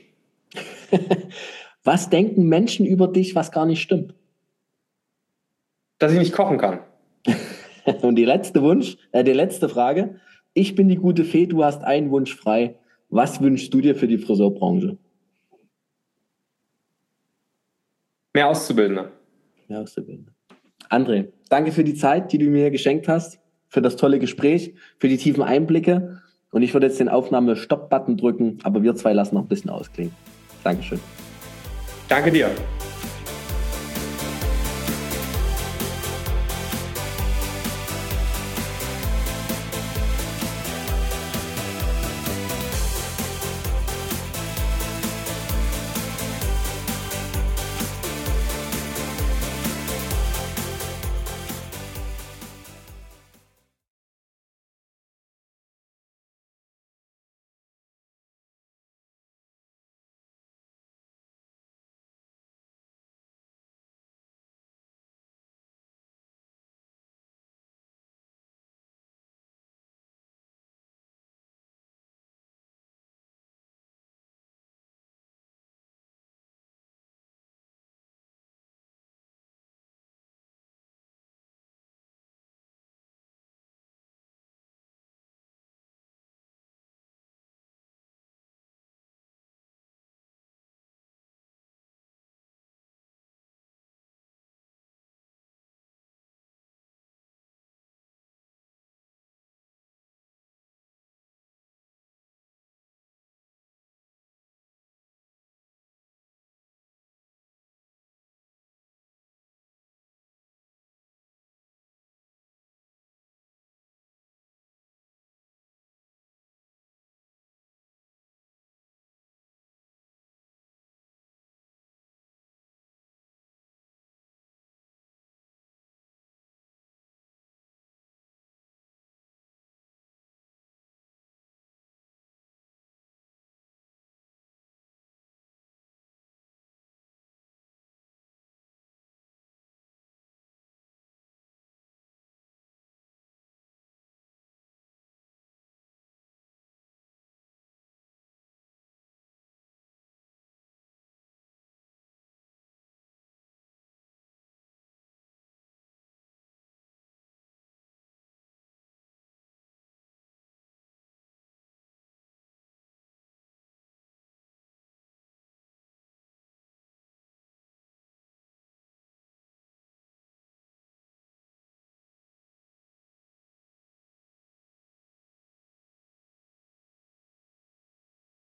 Was denken Menschen über dich, was gar nicht stimmt? Dass ich nicht kochen kann. Und die letzte Wunsch, äh, die letzte Frage. Ich bin die gute Fee, du hast einen Wunsch frei. Was wünschst du dir für die Friseurbranche? Mehr Auszubildende. Mehr Auszubildende. André, danke für die Zeit, die du mir geschenkt hast, für das tolle Gespräch, für die tiefen Einblicke. Und ich würde jetzt den Aufnahme-Stopp-Button drücken, aber wir zwei lassen noch ein bisschen ausklingen. Dankeschön. Danke dir.